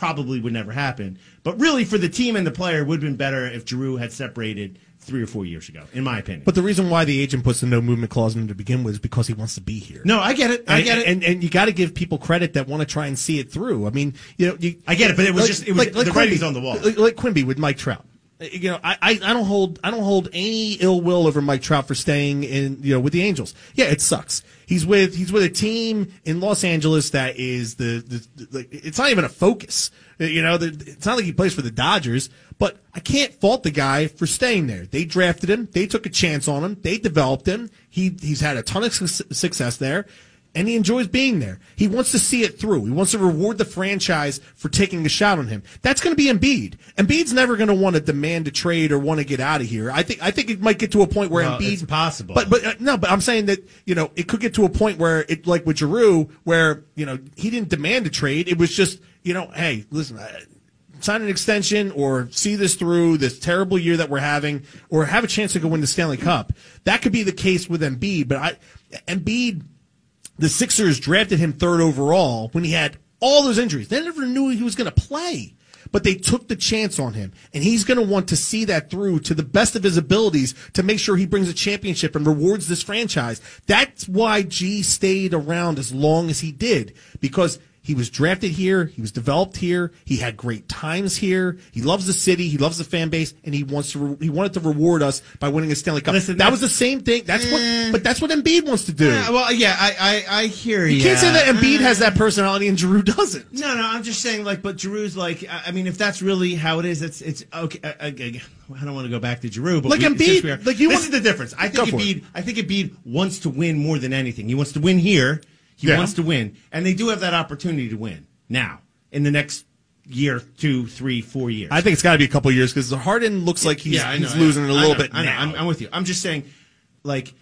probably would never happen. But really, for the team and the player, it would have been better if Giroux had separated three or four years ago, in my opinion. But the reason why the agent puts the no movement clause in to begin with is because he wants to be here. No, I get it. I and, get it. And, and you got to give people credit that want to try and see it through. I mean, you know, you, I get it, but it was like, just it was like, like the Quimby, writing's on the wall. Like, like Quimby with Mike Trout. You know, I, I, I don't hold I don't hold any ill will over Mike Trout for staying in you know with the Angels. Yeah, it sucks. He's with he's with a team in Los Angeles that is the, the, the like, it's not even a focus. You know, the, it's not like he plays for the Dodgers. But I can't fault the guy for staying there. They drafted him. They took a chance on him. They developed him. He he's had a ton of su- success there. And he enjoys being there. He wants to see it through. He wants to reward the franchise for taking a shot on him. That's going to be Embiid. Embiid's never going to want to demand a trade or want to get out of here. I think I think it might get to a point where well, Embiid. It's possible. But but uh, no. But I'm saying that you know it could get to a point where it like with Giroux, where you know he didn't demand a trade. It was just you know, hey, listen. I, sign an extension or see this through this terrible year that we're having, or have a chance to go win the Stanley Cup. That could be the case with Embiid. But I Embiid. The Sixers drafted him third overall when he had all those injuries. They never knew he was going to play, but they took the chance on him, and he's going to want to see that through to the best of his abilities to make sure he brings a championship and rewards this franchise. That's why G stayed around as long as he did, because he was drafted here, he was developed here, he had great times here, he loves the city, he loves the fan base, and he wants to re- he wanted to reward us by winning a Stanley Cup. Listen, that was the same thing. That's eh. what, but that's what Embiid wants to do. Yeah, well, yeah, I, I, I hear you. You can't say that Embiid has that personality and Giroux doesn't. No, no, I'm just saying, like, but Giroux's like, I I mean, if that's really how it is, it's, it's okay. I, I, I don't want to go back to Giroux, but like we, Embiid, we are, like you this want, is the difference. I go think for Embiid, it. I think Embiid wants to win more than anything. He wants to win here. He Yeah. wants to win, and they do have that opportunity to win now in the next year, two, three, four years. I think it's got to be a couple of years because Harden looks like he's, yeah, I know, he's losing I it know, a little I know, bit I know, now. I'm, I'm with you. I'm just saying, like,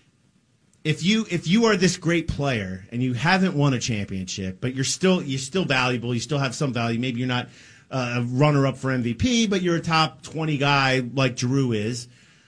if you if you are this great player and you haven't won a championship, but you're still you're still valuable, you still have some value. Maybe you're not uh, a runner up for M V P, but you're a top twenty guy like Giroux is.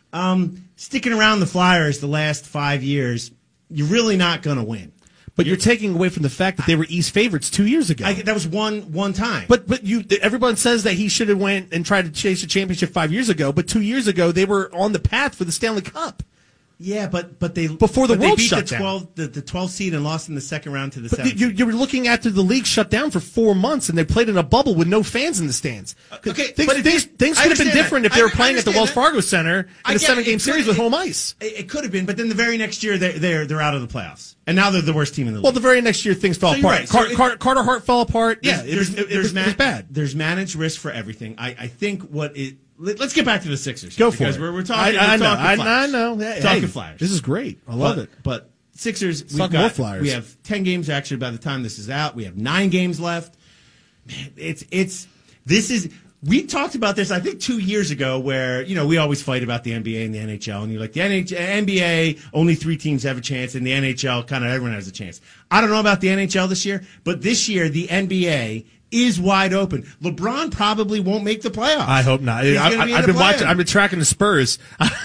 Um, sticking around the Flyers the last five years, you're really not going to win. But you're, you're taking away from the fact that they were East favorites two years ago. I, that was one one time. But but you everyone says that he should have went and tried to chase a championship five years ago. But two years ago they were on the path for the Stanley Cup. Yeah, but but they before the but world they beat shut the down. twelve the, the twelfth seed and lost in the second round to the But seventh. you, you were looking after the league shut down for four months and they played in a bubble with no fans in the stands. Okay, things, but it things, did- things I could have been understand different that. if they were I- I playing at the understand Wells that. Fargo Center in I a get it. seven game It series could- with it- home ice. It, it could have been, but then the very next year they're they're they're out of the playoffs, and now they're the worst team in the league. Well, the very next year things fell So you're apart. right. So Car- it- Car- Carter Hart fell apart. Yeah, There's- it was, there's- it, was, there's it was ma- bad. There's managed risk for everything. I, I think what it. Let, let's get back to the Sixers. Go for because it. We're, we're talking. I, I we're know. talking I, Flyers. I know. Hey, talking hey, Flyers. This is great. I love but, it. But Sixers, we've talk got, more Flyers. We have ten games actually. By the time this is out, we have nine games left. Man, it's it's this is. We talked about this, I think, two years ago, where, you know, we always fight about the N B A and the N H L, and you're like, the N H- N B A, only three teams have a chance, and the N H L, kind of everyone has a chance. I don't know about the N H L this year, but this year, the N B A is wide open. LeBron probably won't make the playoffs. I hope not. He's I, gonna be in have the been watching. play-in. I've been tracking the Spurs.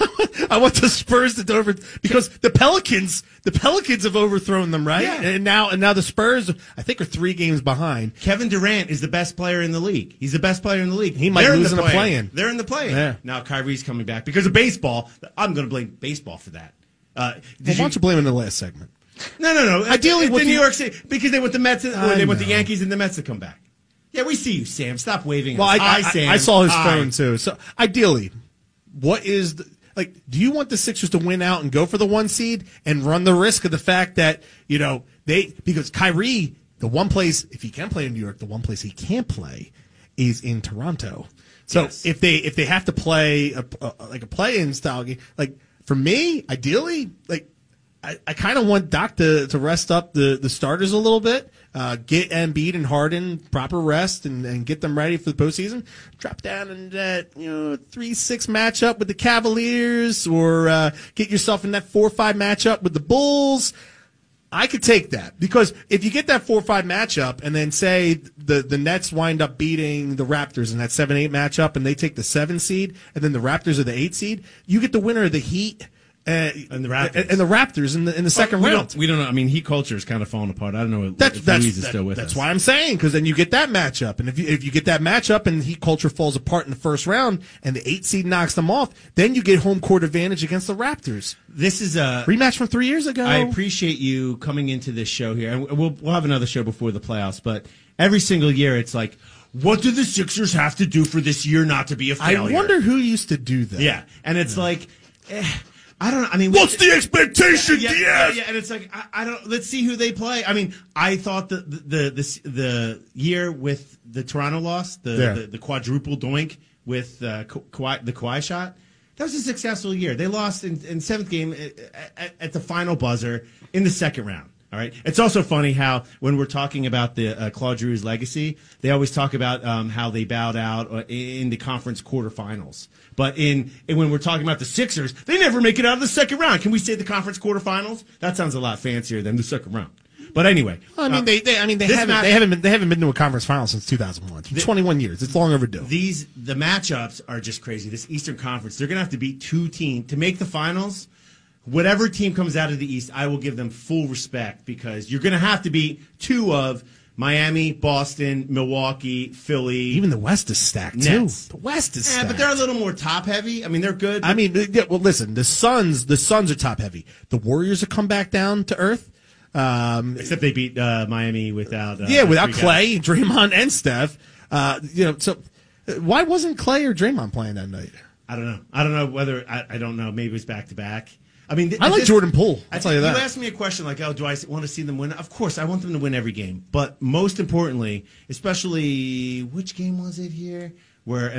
I want the Spurs to over because the Pelicans, the Pelicans have overthrown them, right? Yeah. And now, and now the Spurs, I think, are three games behind. Kevin Durant is the best player in the league. He's the best player in the league. He might They're lose in in the a play-in. play-in. They're in the play-in. Yeah. Now Kyrie's coming back because of baseball. I'm going to blame baseball for that. Uh, Well, did why you, don't you blame him in the last segment? no, no, no. Ideally, it's what the do New you- York City because they want the Mets. And, or I they want the know. Yankees and the Mets to come back. Yeah, we see you, Sam. Stop waving. Well, us. I, Hi, I, Sam. I saw his Hi. phone too. So ideally, what is the, like? Do you want the Sixers to win out and go for the one seed and run the risk of the fact that you know they because Kyrie, the one place if he can play in New York, the one place he can't play is in Toronto. So Yes. if they if they have to play a, a, like a play-in style game, like for me, ideally, like I, I kind of want Doc to, to rest up the, the starters a little bit, uh, get Embiid and Harden proper rest and, and get them ready for the postseason. Drop down in that you know three six matchup with the Cavaliers, or uh, get yourself in that four five matchup with the Bulls. I could take that because if you get that four five matchup and then say the, the Nets wind up beating the Raptors in that seven eight matchup and they take the seven seed and then the Raptors are the eight seed, you get the winner of the Heat Uh, And the Raptors. and the Raptors in the in the second we round. Don't, we don't know. I mean, Heat culture is kind of falling apart. I don't know if, That's if that's Louise is that- still with that's us. why I'm saying, because then you get that matchup, and if you if you get that matchup and Heat culture falls apart in the first round, and the eight seed knocks them off, then you get home court advantage against the Raptors. This is a Rematch from three years ago. I appreciate you coming into this show here, and we'll we'll have another show before the playoffs. But every single year, it's like, what do the Sixers have to do for this year not to be a failure? I wonder who used to do that. Yeah, and it's like, eh, I don't know. I mean, What's the expectation, yeah, Diaz? yeah, yeah, and it's like I, I don't. Let's see who they play. I mean, I thought the the the, the year with the Toronto loss, the Yeah. the, the quadruple doink with uh, Ka- Kawhi, the Kawhi shot, that was a successful year. They lost in, in seventh game at, at, at the final buzzer in the second round. All right. It's also funny how when we're talking about the uh, Claude Drew's legacy, they always talk about um, how they bowed out uh, in the conference quarterfinals. But in and when we're talking about the Sixers, they never make it out of the second round. Can we say the conference quarterfinals? That sounds a lot fancier than the second round. But anyway, Well, I mean, uh, they, they I mean they this haven't match- they haven't been they haven't been to a conference final since two thousand one. twenty-one years. It's long overdue. these the matchups are just crazy. This Eastern Conference, they're going to have to beat two teams to make the finals. Whatever team comes out of the East, I will give them full respect because you're going to have to beat two of Miami, Boston, Milwaukee, Philly. Even the West is stacked Nets. too. The West is Yeah, stacked. but they're a little more top heavy. I mean, they're good. I mean, yeah, well, listen, the Suns, the Suns are top heavy. The Warriors have come back down to earth. Um, except they beat uh, Miami without uh, yeah, without three guys. Clay, Draymond, and Steph. Uh, you know, so uh, why wasn't Clay or Draymond playing that night? I don't know. I don't know whether I, I don't know. Maybe it was back to back. I mean, th- I like this- Jordan Poole. I'll I tell you that. You asked me a question like, "Oh, do I want to see them win?" Of course, I want them to win every game. But most importantly, especially which game was it here where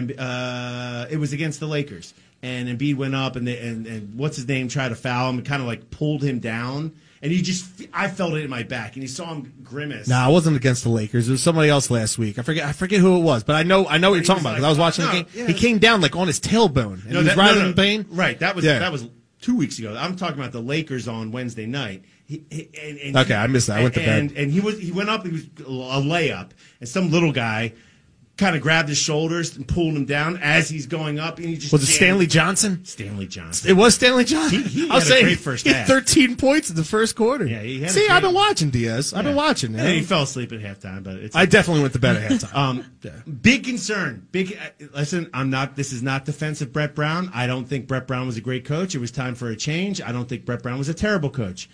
uh, it was against the Lakers and Embiid went up and they, and and what's his name tried to foul him and kind of like pulled him down and you just I felt it in my back and you saw him grimace. No, nah, I wasn't against the Lakers. It was somebody else last week. I forget. I forget who it was, but I know. I know what you're He talking was about because like- I was watching no, the game. yeah. He came down like on his tailbone and No, he was that- no, writhing no. in pain. Right. That was Yeah. that was two weeks ago. I'm talking about the Lakers on Wednesday night. He, he, and, and Okay, I missed that. I went to bed. and, And he was he went up. He was a layup, and some little guy kind of grabbed his shoulders and pulled him down as he's going up. And he just Was it jammed- Stanley Johnson? Stanley Johnson. It was Stanley Johnson. He- he I was had a saying great first he had half. thirteen points in the first quarter. Yeah, he had a See, great- I've been watching Diaz. I've been watching. And man. he fell asleep at halftime, but it's I definitely went to bed at halftime. Um, big concern. Big. uh, Listen, I'm not. This is not defensive Brett Brown. I don't think Brett Brown was a great coach. It was time for a change. I don't think Brett Brown was a terrible coach.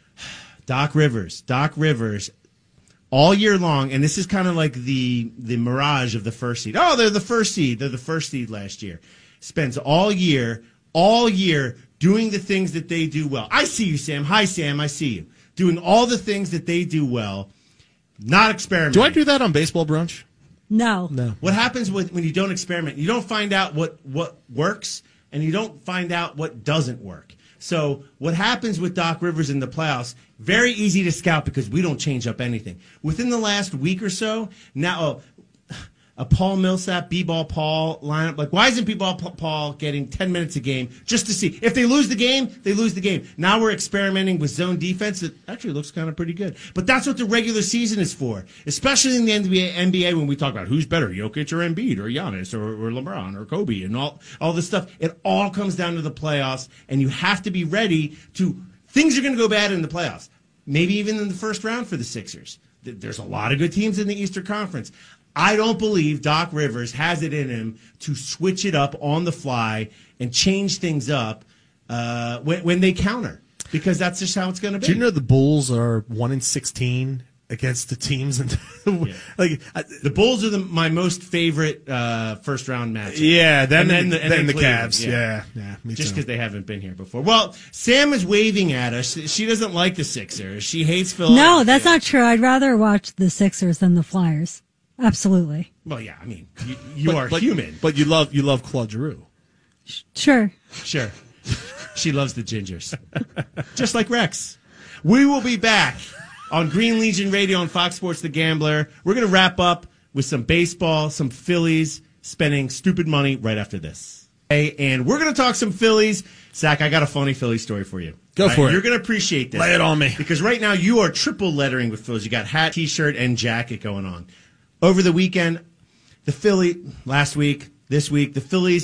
Doc Rivers. Doc Rivers. All year long, and this is kind of like the the mirage of the first seed. Oh, they're the first seed. They're the first seed last year. Spends all year, all year doing the things that they do well. I see you, Sam. Hi, Sam. I see you doing all the things that they do well. Not experimenting. Do I do that on baseball brunch? No. No. What happens with when you don't experiment? You don't find out what, what works, and you don't find out what doesn't work. So what happens with Doc Rivers in the playoffs, very easy to scout because we don't change up anything. Within the last week or so, now oh, a Paul Millsap, B-ball Paul lineup, like why isn't B-ball Paul getting ten minutes a game just to see? If they lose the game, they lose the game. Now we're experimenting with zone defense that actually looks kind of pretty good. But that's what the regular season is for, especially in the N B A, N B A when we talk about who's better, Jokic or Embiid or Giannis or, or LeBron or Kobe and all, all this stuff. It all comes down to the playoffs, and you have to be ready to – things are going to go bad in the playoffs, maybe even in the first round for the Sixers. There's a lot of good teams in the Eastern Conference. I don't believe Doc Rivers has it in him to switch it up on the fly and change things up uh, when, when they counter, because that's just how it's going to be. Do you know the Bulls are one in sixteen against the teams and like I, the Bulls are the, my most favorite uh, first round match. yeah, then And then the- the, and then then the Cleveland, Cavs. yeah. Yeah, yeah, me Just too. because they haven't been here before. Well, Sam is waving at us. She doesn't like the Sixers. She hates Philadelphia. No, that's not true. I'd rather watch the Sixers than the Flyers. Absolutely. Well, yeah, I mean, you, you But- are but- human. but you love you love Claude Giroux. Sure. Sure. She loves the gingers. Just like Rex. We will be back on Green Legion Radio and Fox Sports The Gambler. We're going to wrap up with some baseball, some Phillies spending stupid money right after this. Hey, and we're going to talk some Phillies. Zach, I got a funny Philly story for you. Go All right, for it. You're going to appreciate this. Lay it on me. Because right now you are triple lettering with Phillies. You got hat, T-shirt, and jacket going on. Over the weekend, the Philly, last week, this week, the Phillies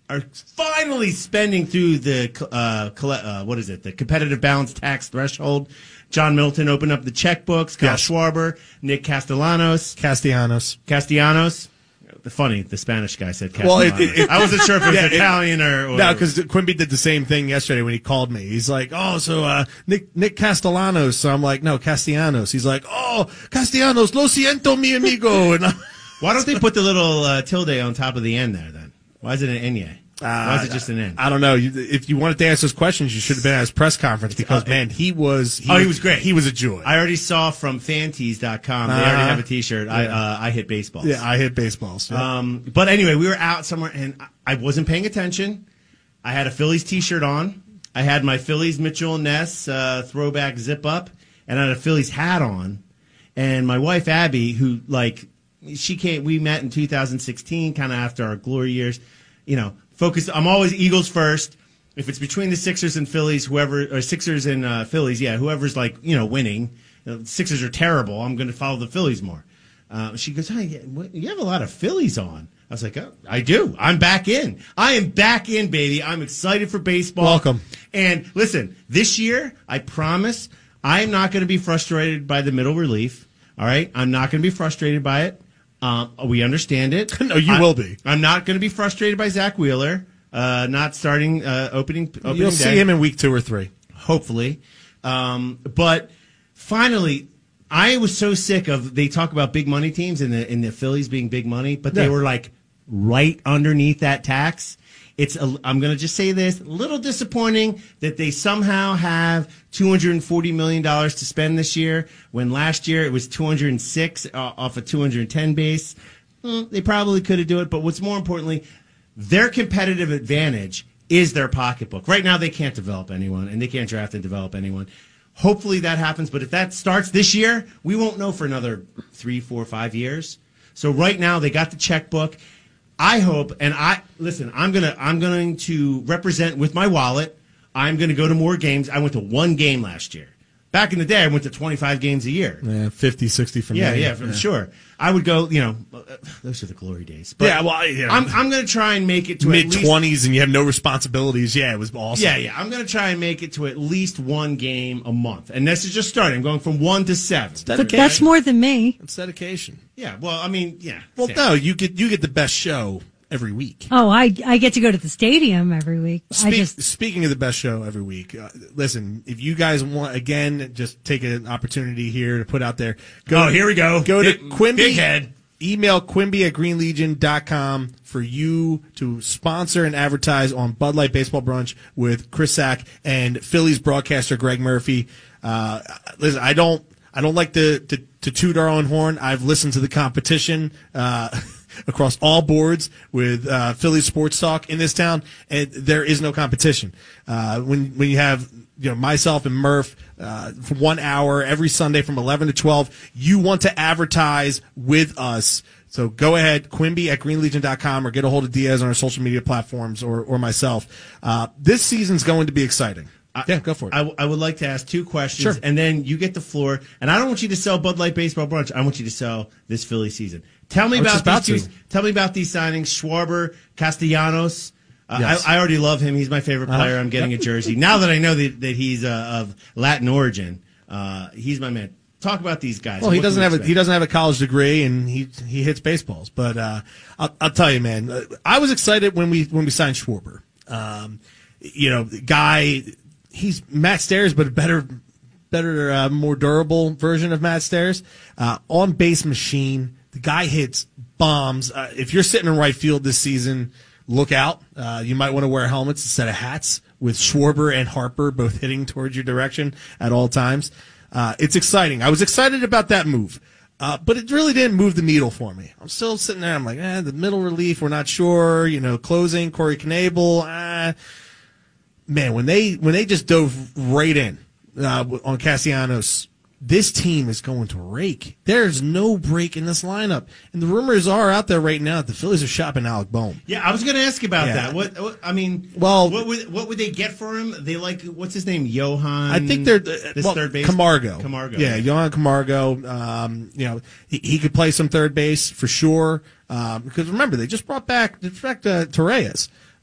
are finally spending through the uh, colle- uh, what is it? The competitive balance tax threshold. John Milton opened up the checkbooks. Kyle Yes. Schwarber, Nick Castellanos, Castellanos. Castellanos. The funny, the Spanish guy said Well, Castellanos. it- it- I wasn't sure if it was Yeah, it- Italian or, or No, because Quimby did the same thing yesterday when he called me. He's like, "Oh, so uh, Nick Nick Castellanos." So I'm like, "No, Castellanos." He's like, "Oh, Castellanos, lo siento, mi amigo." And I'm, Why don't they put the little uh, tilde on top of the N there then? Why is it an Enye? Why is it just an N? I don't know. You, if you wanted to ask those questions, you should have been at his press conference because, uh, man, he was. Oh, he was great. He was a joy. I already saw from fantees dot com. They already Uh-huh. have a T-shirt. I uh, I hit baseballs. yeah, I hit baseballs. Yeah. Um, but anyway, we were out somewhere, and I I wasn't paying attention. I had a Phillies T-shirt on. I had my Phillies Mitchell and Ness uh, throwback zip up, and I had a Phillies hat on. And my wife Abby, who like she came, we met in two thousand sixteen, kind of after our glory years. You know, focus. I'm always Eagles first. If it's between the Sixers and Phillies, whoever or Sixers and uh, Phillies, yeah, whoever's like you know winning. You know, Sixers are terrible. I'm going to follow the Phillies more. Uh, she goes, "Hey, you have a lot of Phillies on." I was like, "Oh, I do. I'm back in. I am back in, baby. I'm excited for baseball. Welcome." And listen, this year, I promise, I am not going to be frustrated by the middle relief. All right, I'm not going to be frustrated by it. Um, we understand it. No, you I, will be. I'm not going to be frustrated by Zach Wheeler uh, not starting uh, opening. opening You'll day. see him in week two or three. Hopefully. Um, but finally, I was so sick of they talk about big money teams and the in the Phillies being big money, but they Yeah. were like right underneath that tax. It's a, I'm going to just say this, a little disappointing that they somehow have two hundred forty million dollars to spend this year when last year it was two hundred six uh, off a two hundred ten base. Mm, they probably could have do it, but what's more importantly, their competitive advantage is their pocketbook. Right now they can't develop anyone and they can't draft and develop anyone. Hopefully that happens, but if that starts this year, we won't know for another three, four, five years. So right now they got the checkbook. I hope, and I listen. I'm gonna, I'm going to represent with my wallet. I'm going to go to more games. I went to one game last year. Back in the day, I went to twenty-five games a year. Yeah, fifty, sixty from Yeah, me. yeah, for sure. I would go. You know, those are the glory days. But Yeah, well, I- yeah. I'm, I'm going to try and make it to Mid at least- twenties and you have no responsibilities. Yeah, it was awesome. Yeah, yeah. I'm going to try and make it to at least one game a month, and this is just starting. I'm going from one to seven. But that's more than me. It's dedication. Yeah. Well, I mean, yeah. Well, Sam. no, you get you get the best show every week. Oh, I I get to go to the stadium every week. I Speak, just speaking of the best show every week, uh, listen, if you guys want, again, just take an opportunity here to put out there. Go, Oh, here we go. Go Big- to Quimby. big head. Email Quimby at green legion dot com for you to sponsor and advertise on Bud Light Baseball Brunch with Chris Sack and Phillies broadcaster Greg Murphy. Uh, listen, I don't, I don't like to, to, to toot our own horn. I've listened to the competition, uh, across all boards with uh, Philly sports talk in this town, and there is no competition. Uh, when when you have you know myself and Murph uh, for one hour every Sunday from eleven to twelve, you want to advertise with us. So go ahead, Quimby at green legion dot com, or get a hold of Diaz on our social media platforms, or or myself. Uh, this season's going to be exciting. Yeah, go for it. I, I would like to ask two questions, Sure. and then you get the floor. And I don't want you to sell Bud Light Baseball Brunch. I want you to sell this Philly season. Tell me I was about, just about these to. two, Tell me about these signings: Schwarber, Castellanos. Uh, Yes. I, I already love him. He's my favorite player. Uh-huh. I'm getting a jersey now that I know that, that he's uh, of Latin origin. Uh, he's my man. Talk about these guys. Well, he What can doesn't we have a, expect? he doesn't have a college degree, and he he hits baseballs. But uh, I'll, I'll tell you, man, uh, I was excited when we when we signed Schwarber. Um, you know, the guy, he's Matt Stairs, but a better, better, uh, more durable version of Matt Stairs. Uh, on base machine, the guy hits bombs. Uh, if you're sitting in right field this season, look out. Uh, you might want to wear helmets instead of hats with Schwarber and Harper both hitting towards your direction at all times. Uh, it's exciting. I was excited about that move, uh, but it really didn't move the needle for me. I'm still sitting there. I'm like, eh, the middle relief, we're not sure. You know, closing, Corey Knable. Eh. Man, when they when they just dove right in uh, on Castellanos, this team is going to rake. There's no break in this lineup, and the rumors are out there right now that the Phillies are shopping Alec Bohm. Yeah, I was going to ask you about Yeah. that. What, what I mean, Well- what would what would they get for him? They like what's his name, Johan? I think they're uh, this well, third base Camargo. Camargo, yeah, Johan Camargo. Um, you know, he, he could play some third base for sure. Um, because remember, they just brought back, in fact, uh, Torreyes.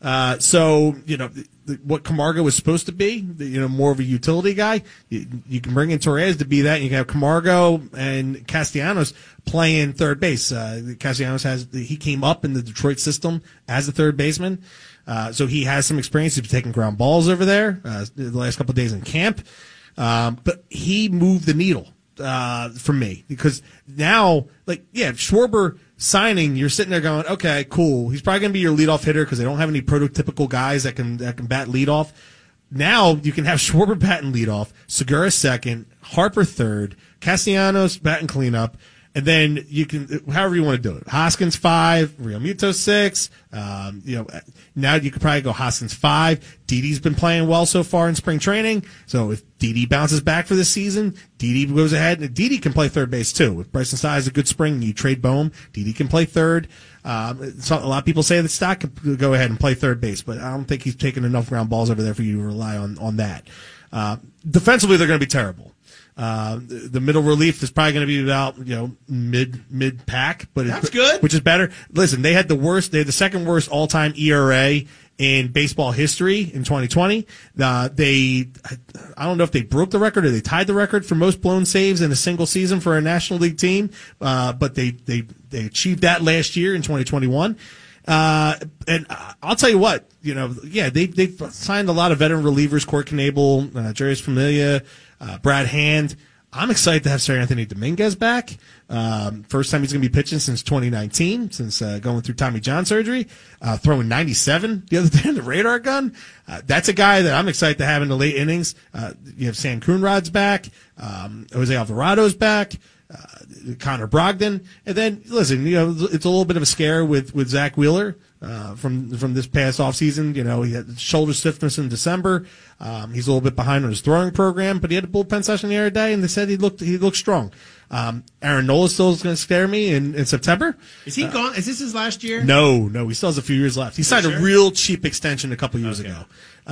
Uh, so, you know, the, the, what Camargo was supposed to be, the, you know, more of a utility guy, you, you can bring in Torres to be that. And you can have Camargo and Castellanos playing third base. Uh, Castellanos has, he came up in the Detroit system as a third baseman. Uh, so he has some experience. He's been taking ground balls over there, uh, the last couple of days in camp. Um, but he moved the needle, uh, for me because now, like, yeah, Schwarber signing, you're sitting there going, okay, cool. He's probably going to be your leadoff hitter because they don't have any prototypical guys that can, that can bat leadoff. Now you can have Schwarber batting leadoff, Segura second, Harper third, Castellanos batting cleanup. And then you can, however you want to do it. Hoskins five, Real Muto six. Um, you know, now you could probably go Hoskins five. Didi's been playing well so far in spring training. So if Didi bounces back for this season, Didi goes ahead. And Didi can play third base too. If Bryson Stott has a good spring, you trade Bohm. Didi can play third. Um, so a lot of people say that Stott can go ahead and play third base, but I don't think he's taking enough ground balls over there for you to rely on on that. Uh, defensively, they're going to be terrible. Uh, the, the middle relief is probably going to be about, you know, mid, mid pack, but that's it's good, which is better. Listen, they had the worst, they had the second worst all time E R A in baseball history in twenty twenty. Uh, they, I don't know if they broke the record or they tied the record for most blown saves in a single season for a National League team. Uh, but they, they, they achieved that last year in twenty twenty-one. Uh, and I'll tell you what, you know, yeah, they, they've signed a lot of veteran relievers, Court Knable, uh, Jarius Familia, Uh, Brad Hand. I'm excited to have Sir Anthony Dominguez back. Um, first time he's going to be pitching since twenty nineteen, since uh, going through Tommy John surgery, uh, throwing ninety-seven the other day in the radar gun. Uh, that's a guy that I'm excited to have in the late innings. Uh, you have Sam Coonrod's back. Um, Jose Alvarado's back. Uh, Connor Brogdon. And then, listen, you know, it's a little bit of a scare with, with Zach Wheeler. Uh, from from this past offseason, you know, he had shoulder stiffness in December. Um, he's a little bit behind on his throwing program, but he had a bullpen session the other day, and they said he looked he looked strong. Um, Aaron Nola still is going to scare me in, in September. Is he uh, gone? Is this his last year? No, no, he still has a few years left. He signed sure? a real cheap extension a couple years okay. ago.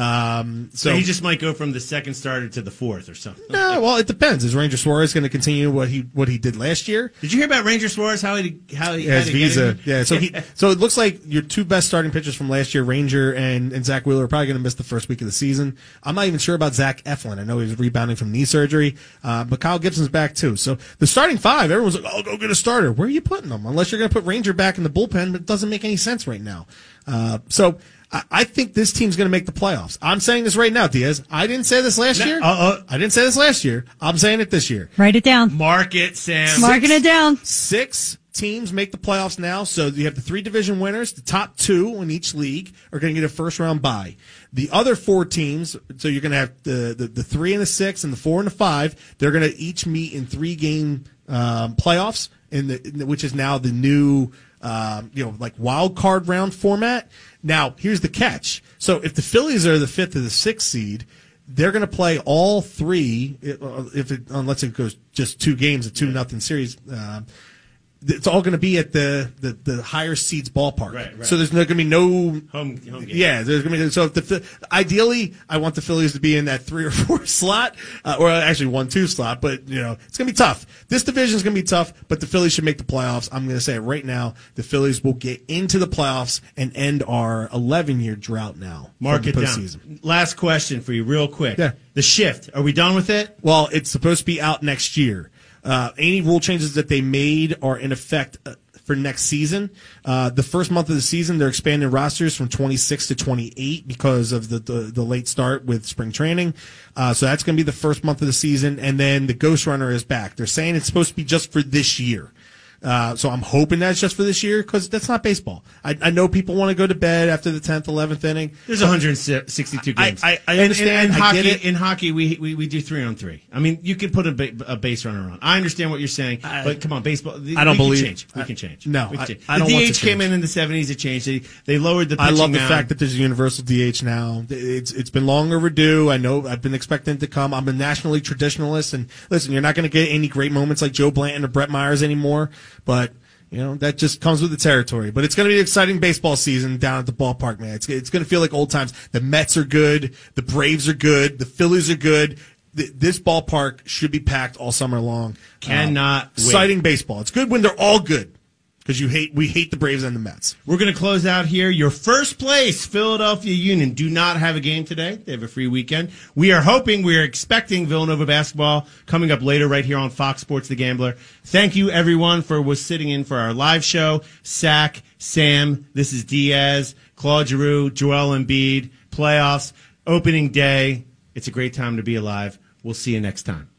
Um, so, so he just might go from the second starter to the fourth or something. No, well, it depends. Is Ranger Suarez going to continue what he what he did last year? Did you hear about Ranger Suarez? How he how he yeah, his had to visa? Get yeah, so he so it looks like your two best starting pitchers from last year, Ranger and, and Zach Wheeler, are probably going to miss the first week of the season. I'm not even sure about Zach Eflin. I know he was rebounding from knee surgery, uh, but Kyle Gibson's back too. So the starting five, everyone's like, "Oh, go get a starter." Where are you putting them? Unless you're going to put Ranger back in the bullpen, but it doesn't make any sense right now. Uh, so. I think this team's going to make the playoffs. I'm saying this right now, Diaz. I didn't say this last no, year. Uh, uh, I didn't say this last year. I'm saying it this year. Write it down. Mark it, Sam. Marking it down. Six teams make the playoffs now. So you have the three division winners. The top two in each league are going to get a first round bye. The other four teams, so you're going to have the, the, the three and the six and the four and the five, they're going to each meet in three game um, playoffs, in the, in the, which is now the new um, you know, like wild card round format. Now, here's the catch. So if the Phillies are the fifth or the sixth seed, they're going to play all three. If it, unless it goes just two games, a two nothing series, uh, it's all going to be at the, the, the higher seeds ballpark. Right, right. So there's going to be no home, home game. Yeah, there's going to be so if the ideally I want the Phillies to be in that three or four slot, uh, or actually one two slot. But you know it's going to be tough. This division is going to be tough, but the Phillies should make the playoffs. I'm going to say it right now: the Phillies will get into the playoffs and end our eleven year drought now. Mark it postseason. down. Last question for you, real quick. Yeah. The shift. Are we done with it? Well, it's supposed to be out next year. Uh, any rule changes that they made are in effect uh, for next season. Uh, the first month of the season, they're expanding rosters from twenty-six to twenty-eight because of the, the, the late start with spring training. Uh, so that's going to be the first month of the season. And then the Ghost Runner is back. They're saying it's supposed to be just for this year. Uh, so I'm hoping that's just for this year because that's not baseball. I, I know people want to go to bed after the tenth, eleventh inning. There's one hundred sixty-two games. I, I, I understand. And, and, and I hockey, get it. in hockey, we, we we do three on three. I mean, you can put a, ba- a base runner on. I understand what you're saying, I, but come on, baseball. I don't we believe can change. We I, can change. No, we can I, change. I don't the want D to H came change. in in the seventies. It changed. They they lowered the. I pitching love the mound. fact that there's a universal D H now. It's it's been long overdue. I know I've been expecting it to come. I'm a National League traditionalist, and listen, you're not going to get any great moments like Joe Blanton or Brett Myers anymore, but. You know, that just comes with the territory. But it's going to be an exciting baseball season down at the ballpark, man. It's, it's going to feel like old times. The Mets are good. The Braves are good. The Phillies are good. The, this ballpark should be packed all summer long. Cannot uh, wait. Exciting baseball. It's good when they're all good. because you hate we hate the Braves and the Mets. We're going to close out here. Your first place, Philadelphia Union, do not have a game today. They have a free weekend. We are hoping, we are expecting Villanova basketball coming up later right here on Fox Sports The Gambler. Thank you, everyone, for was sitting in for our live show. Sack, Sam, this is Diaz, Claude Giroux, Joel Embiid, playoffs, opening day. It's a great time to be alive. We'll see you next time.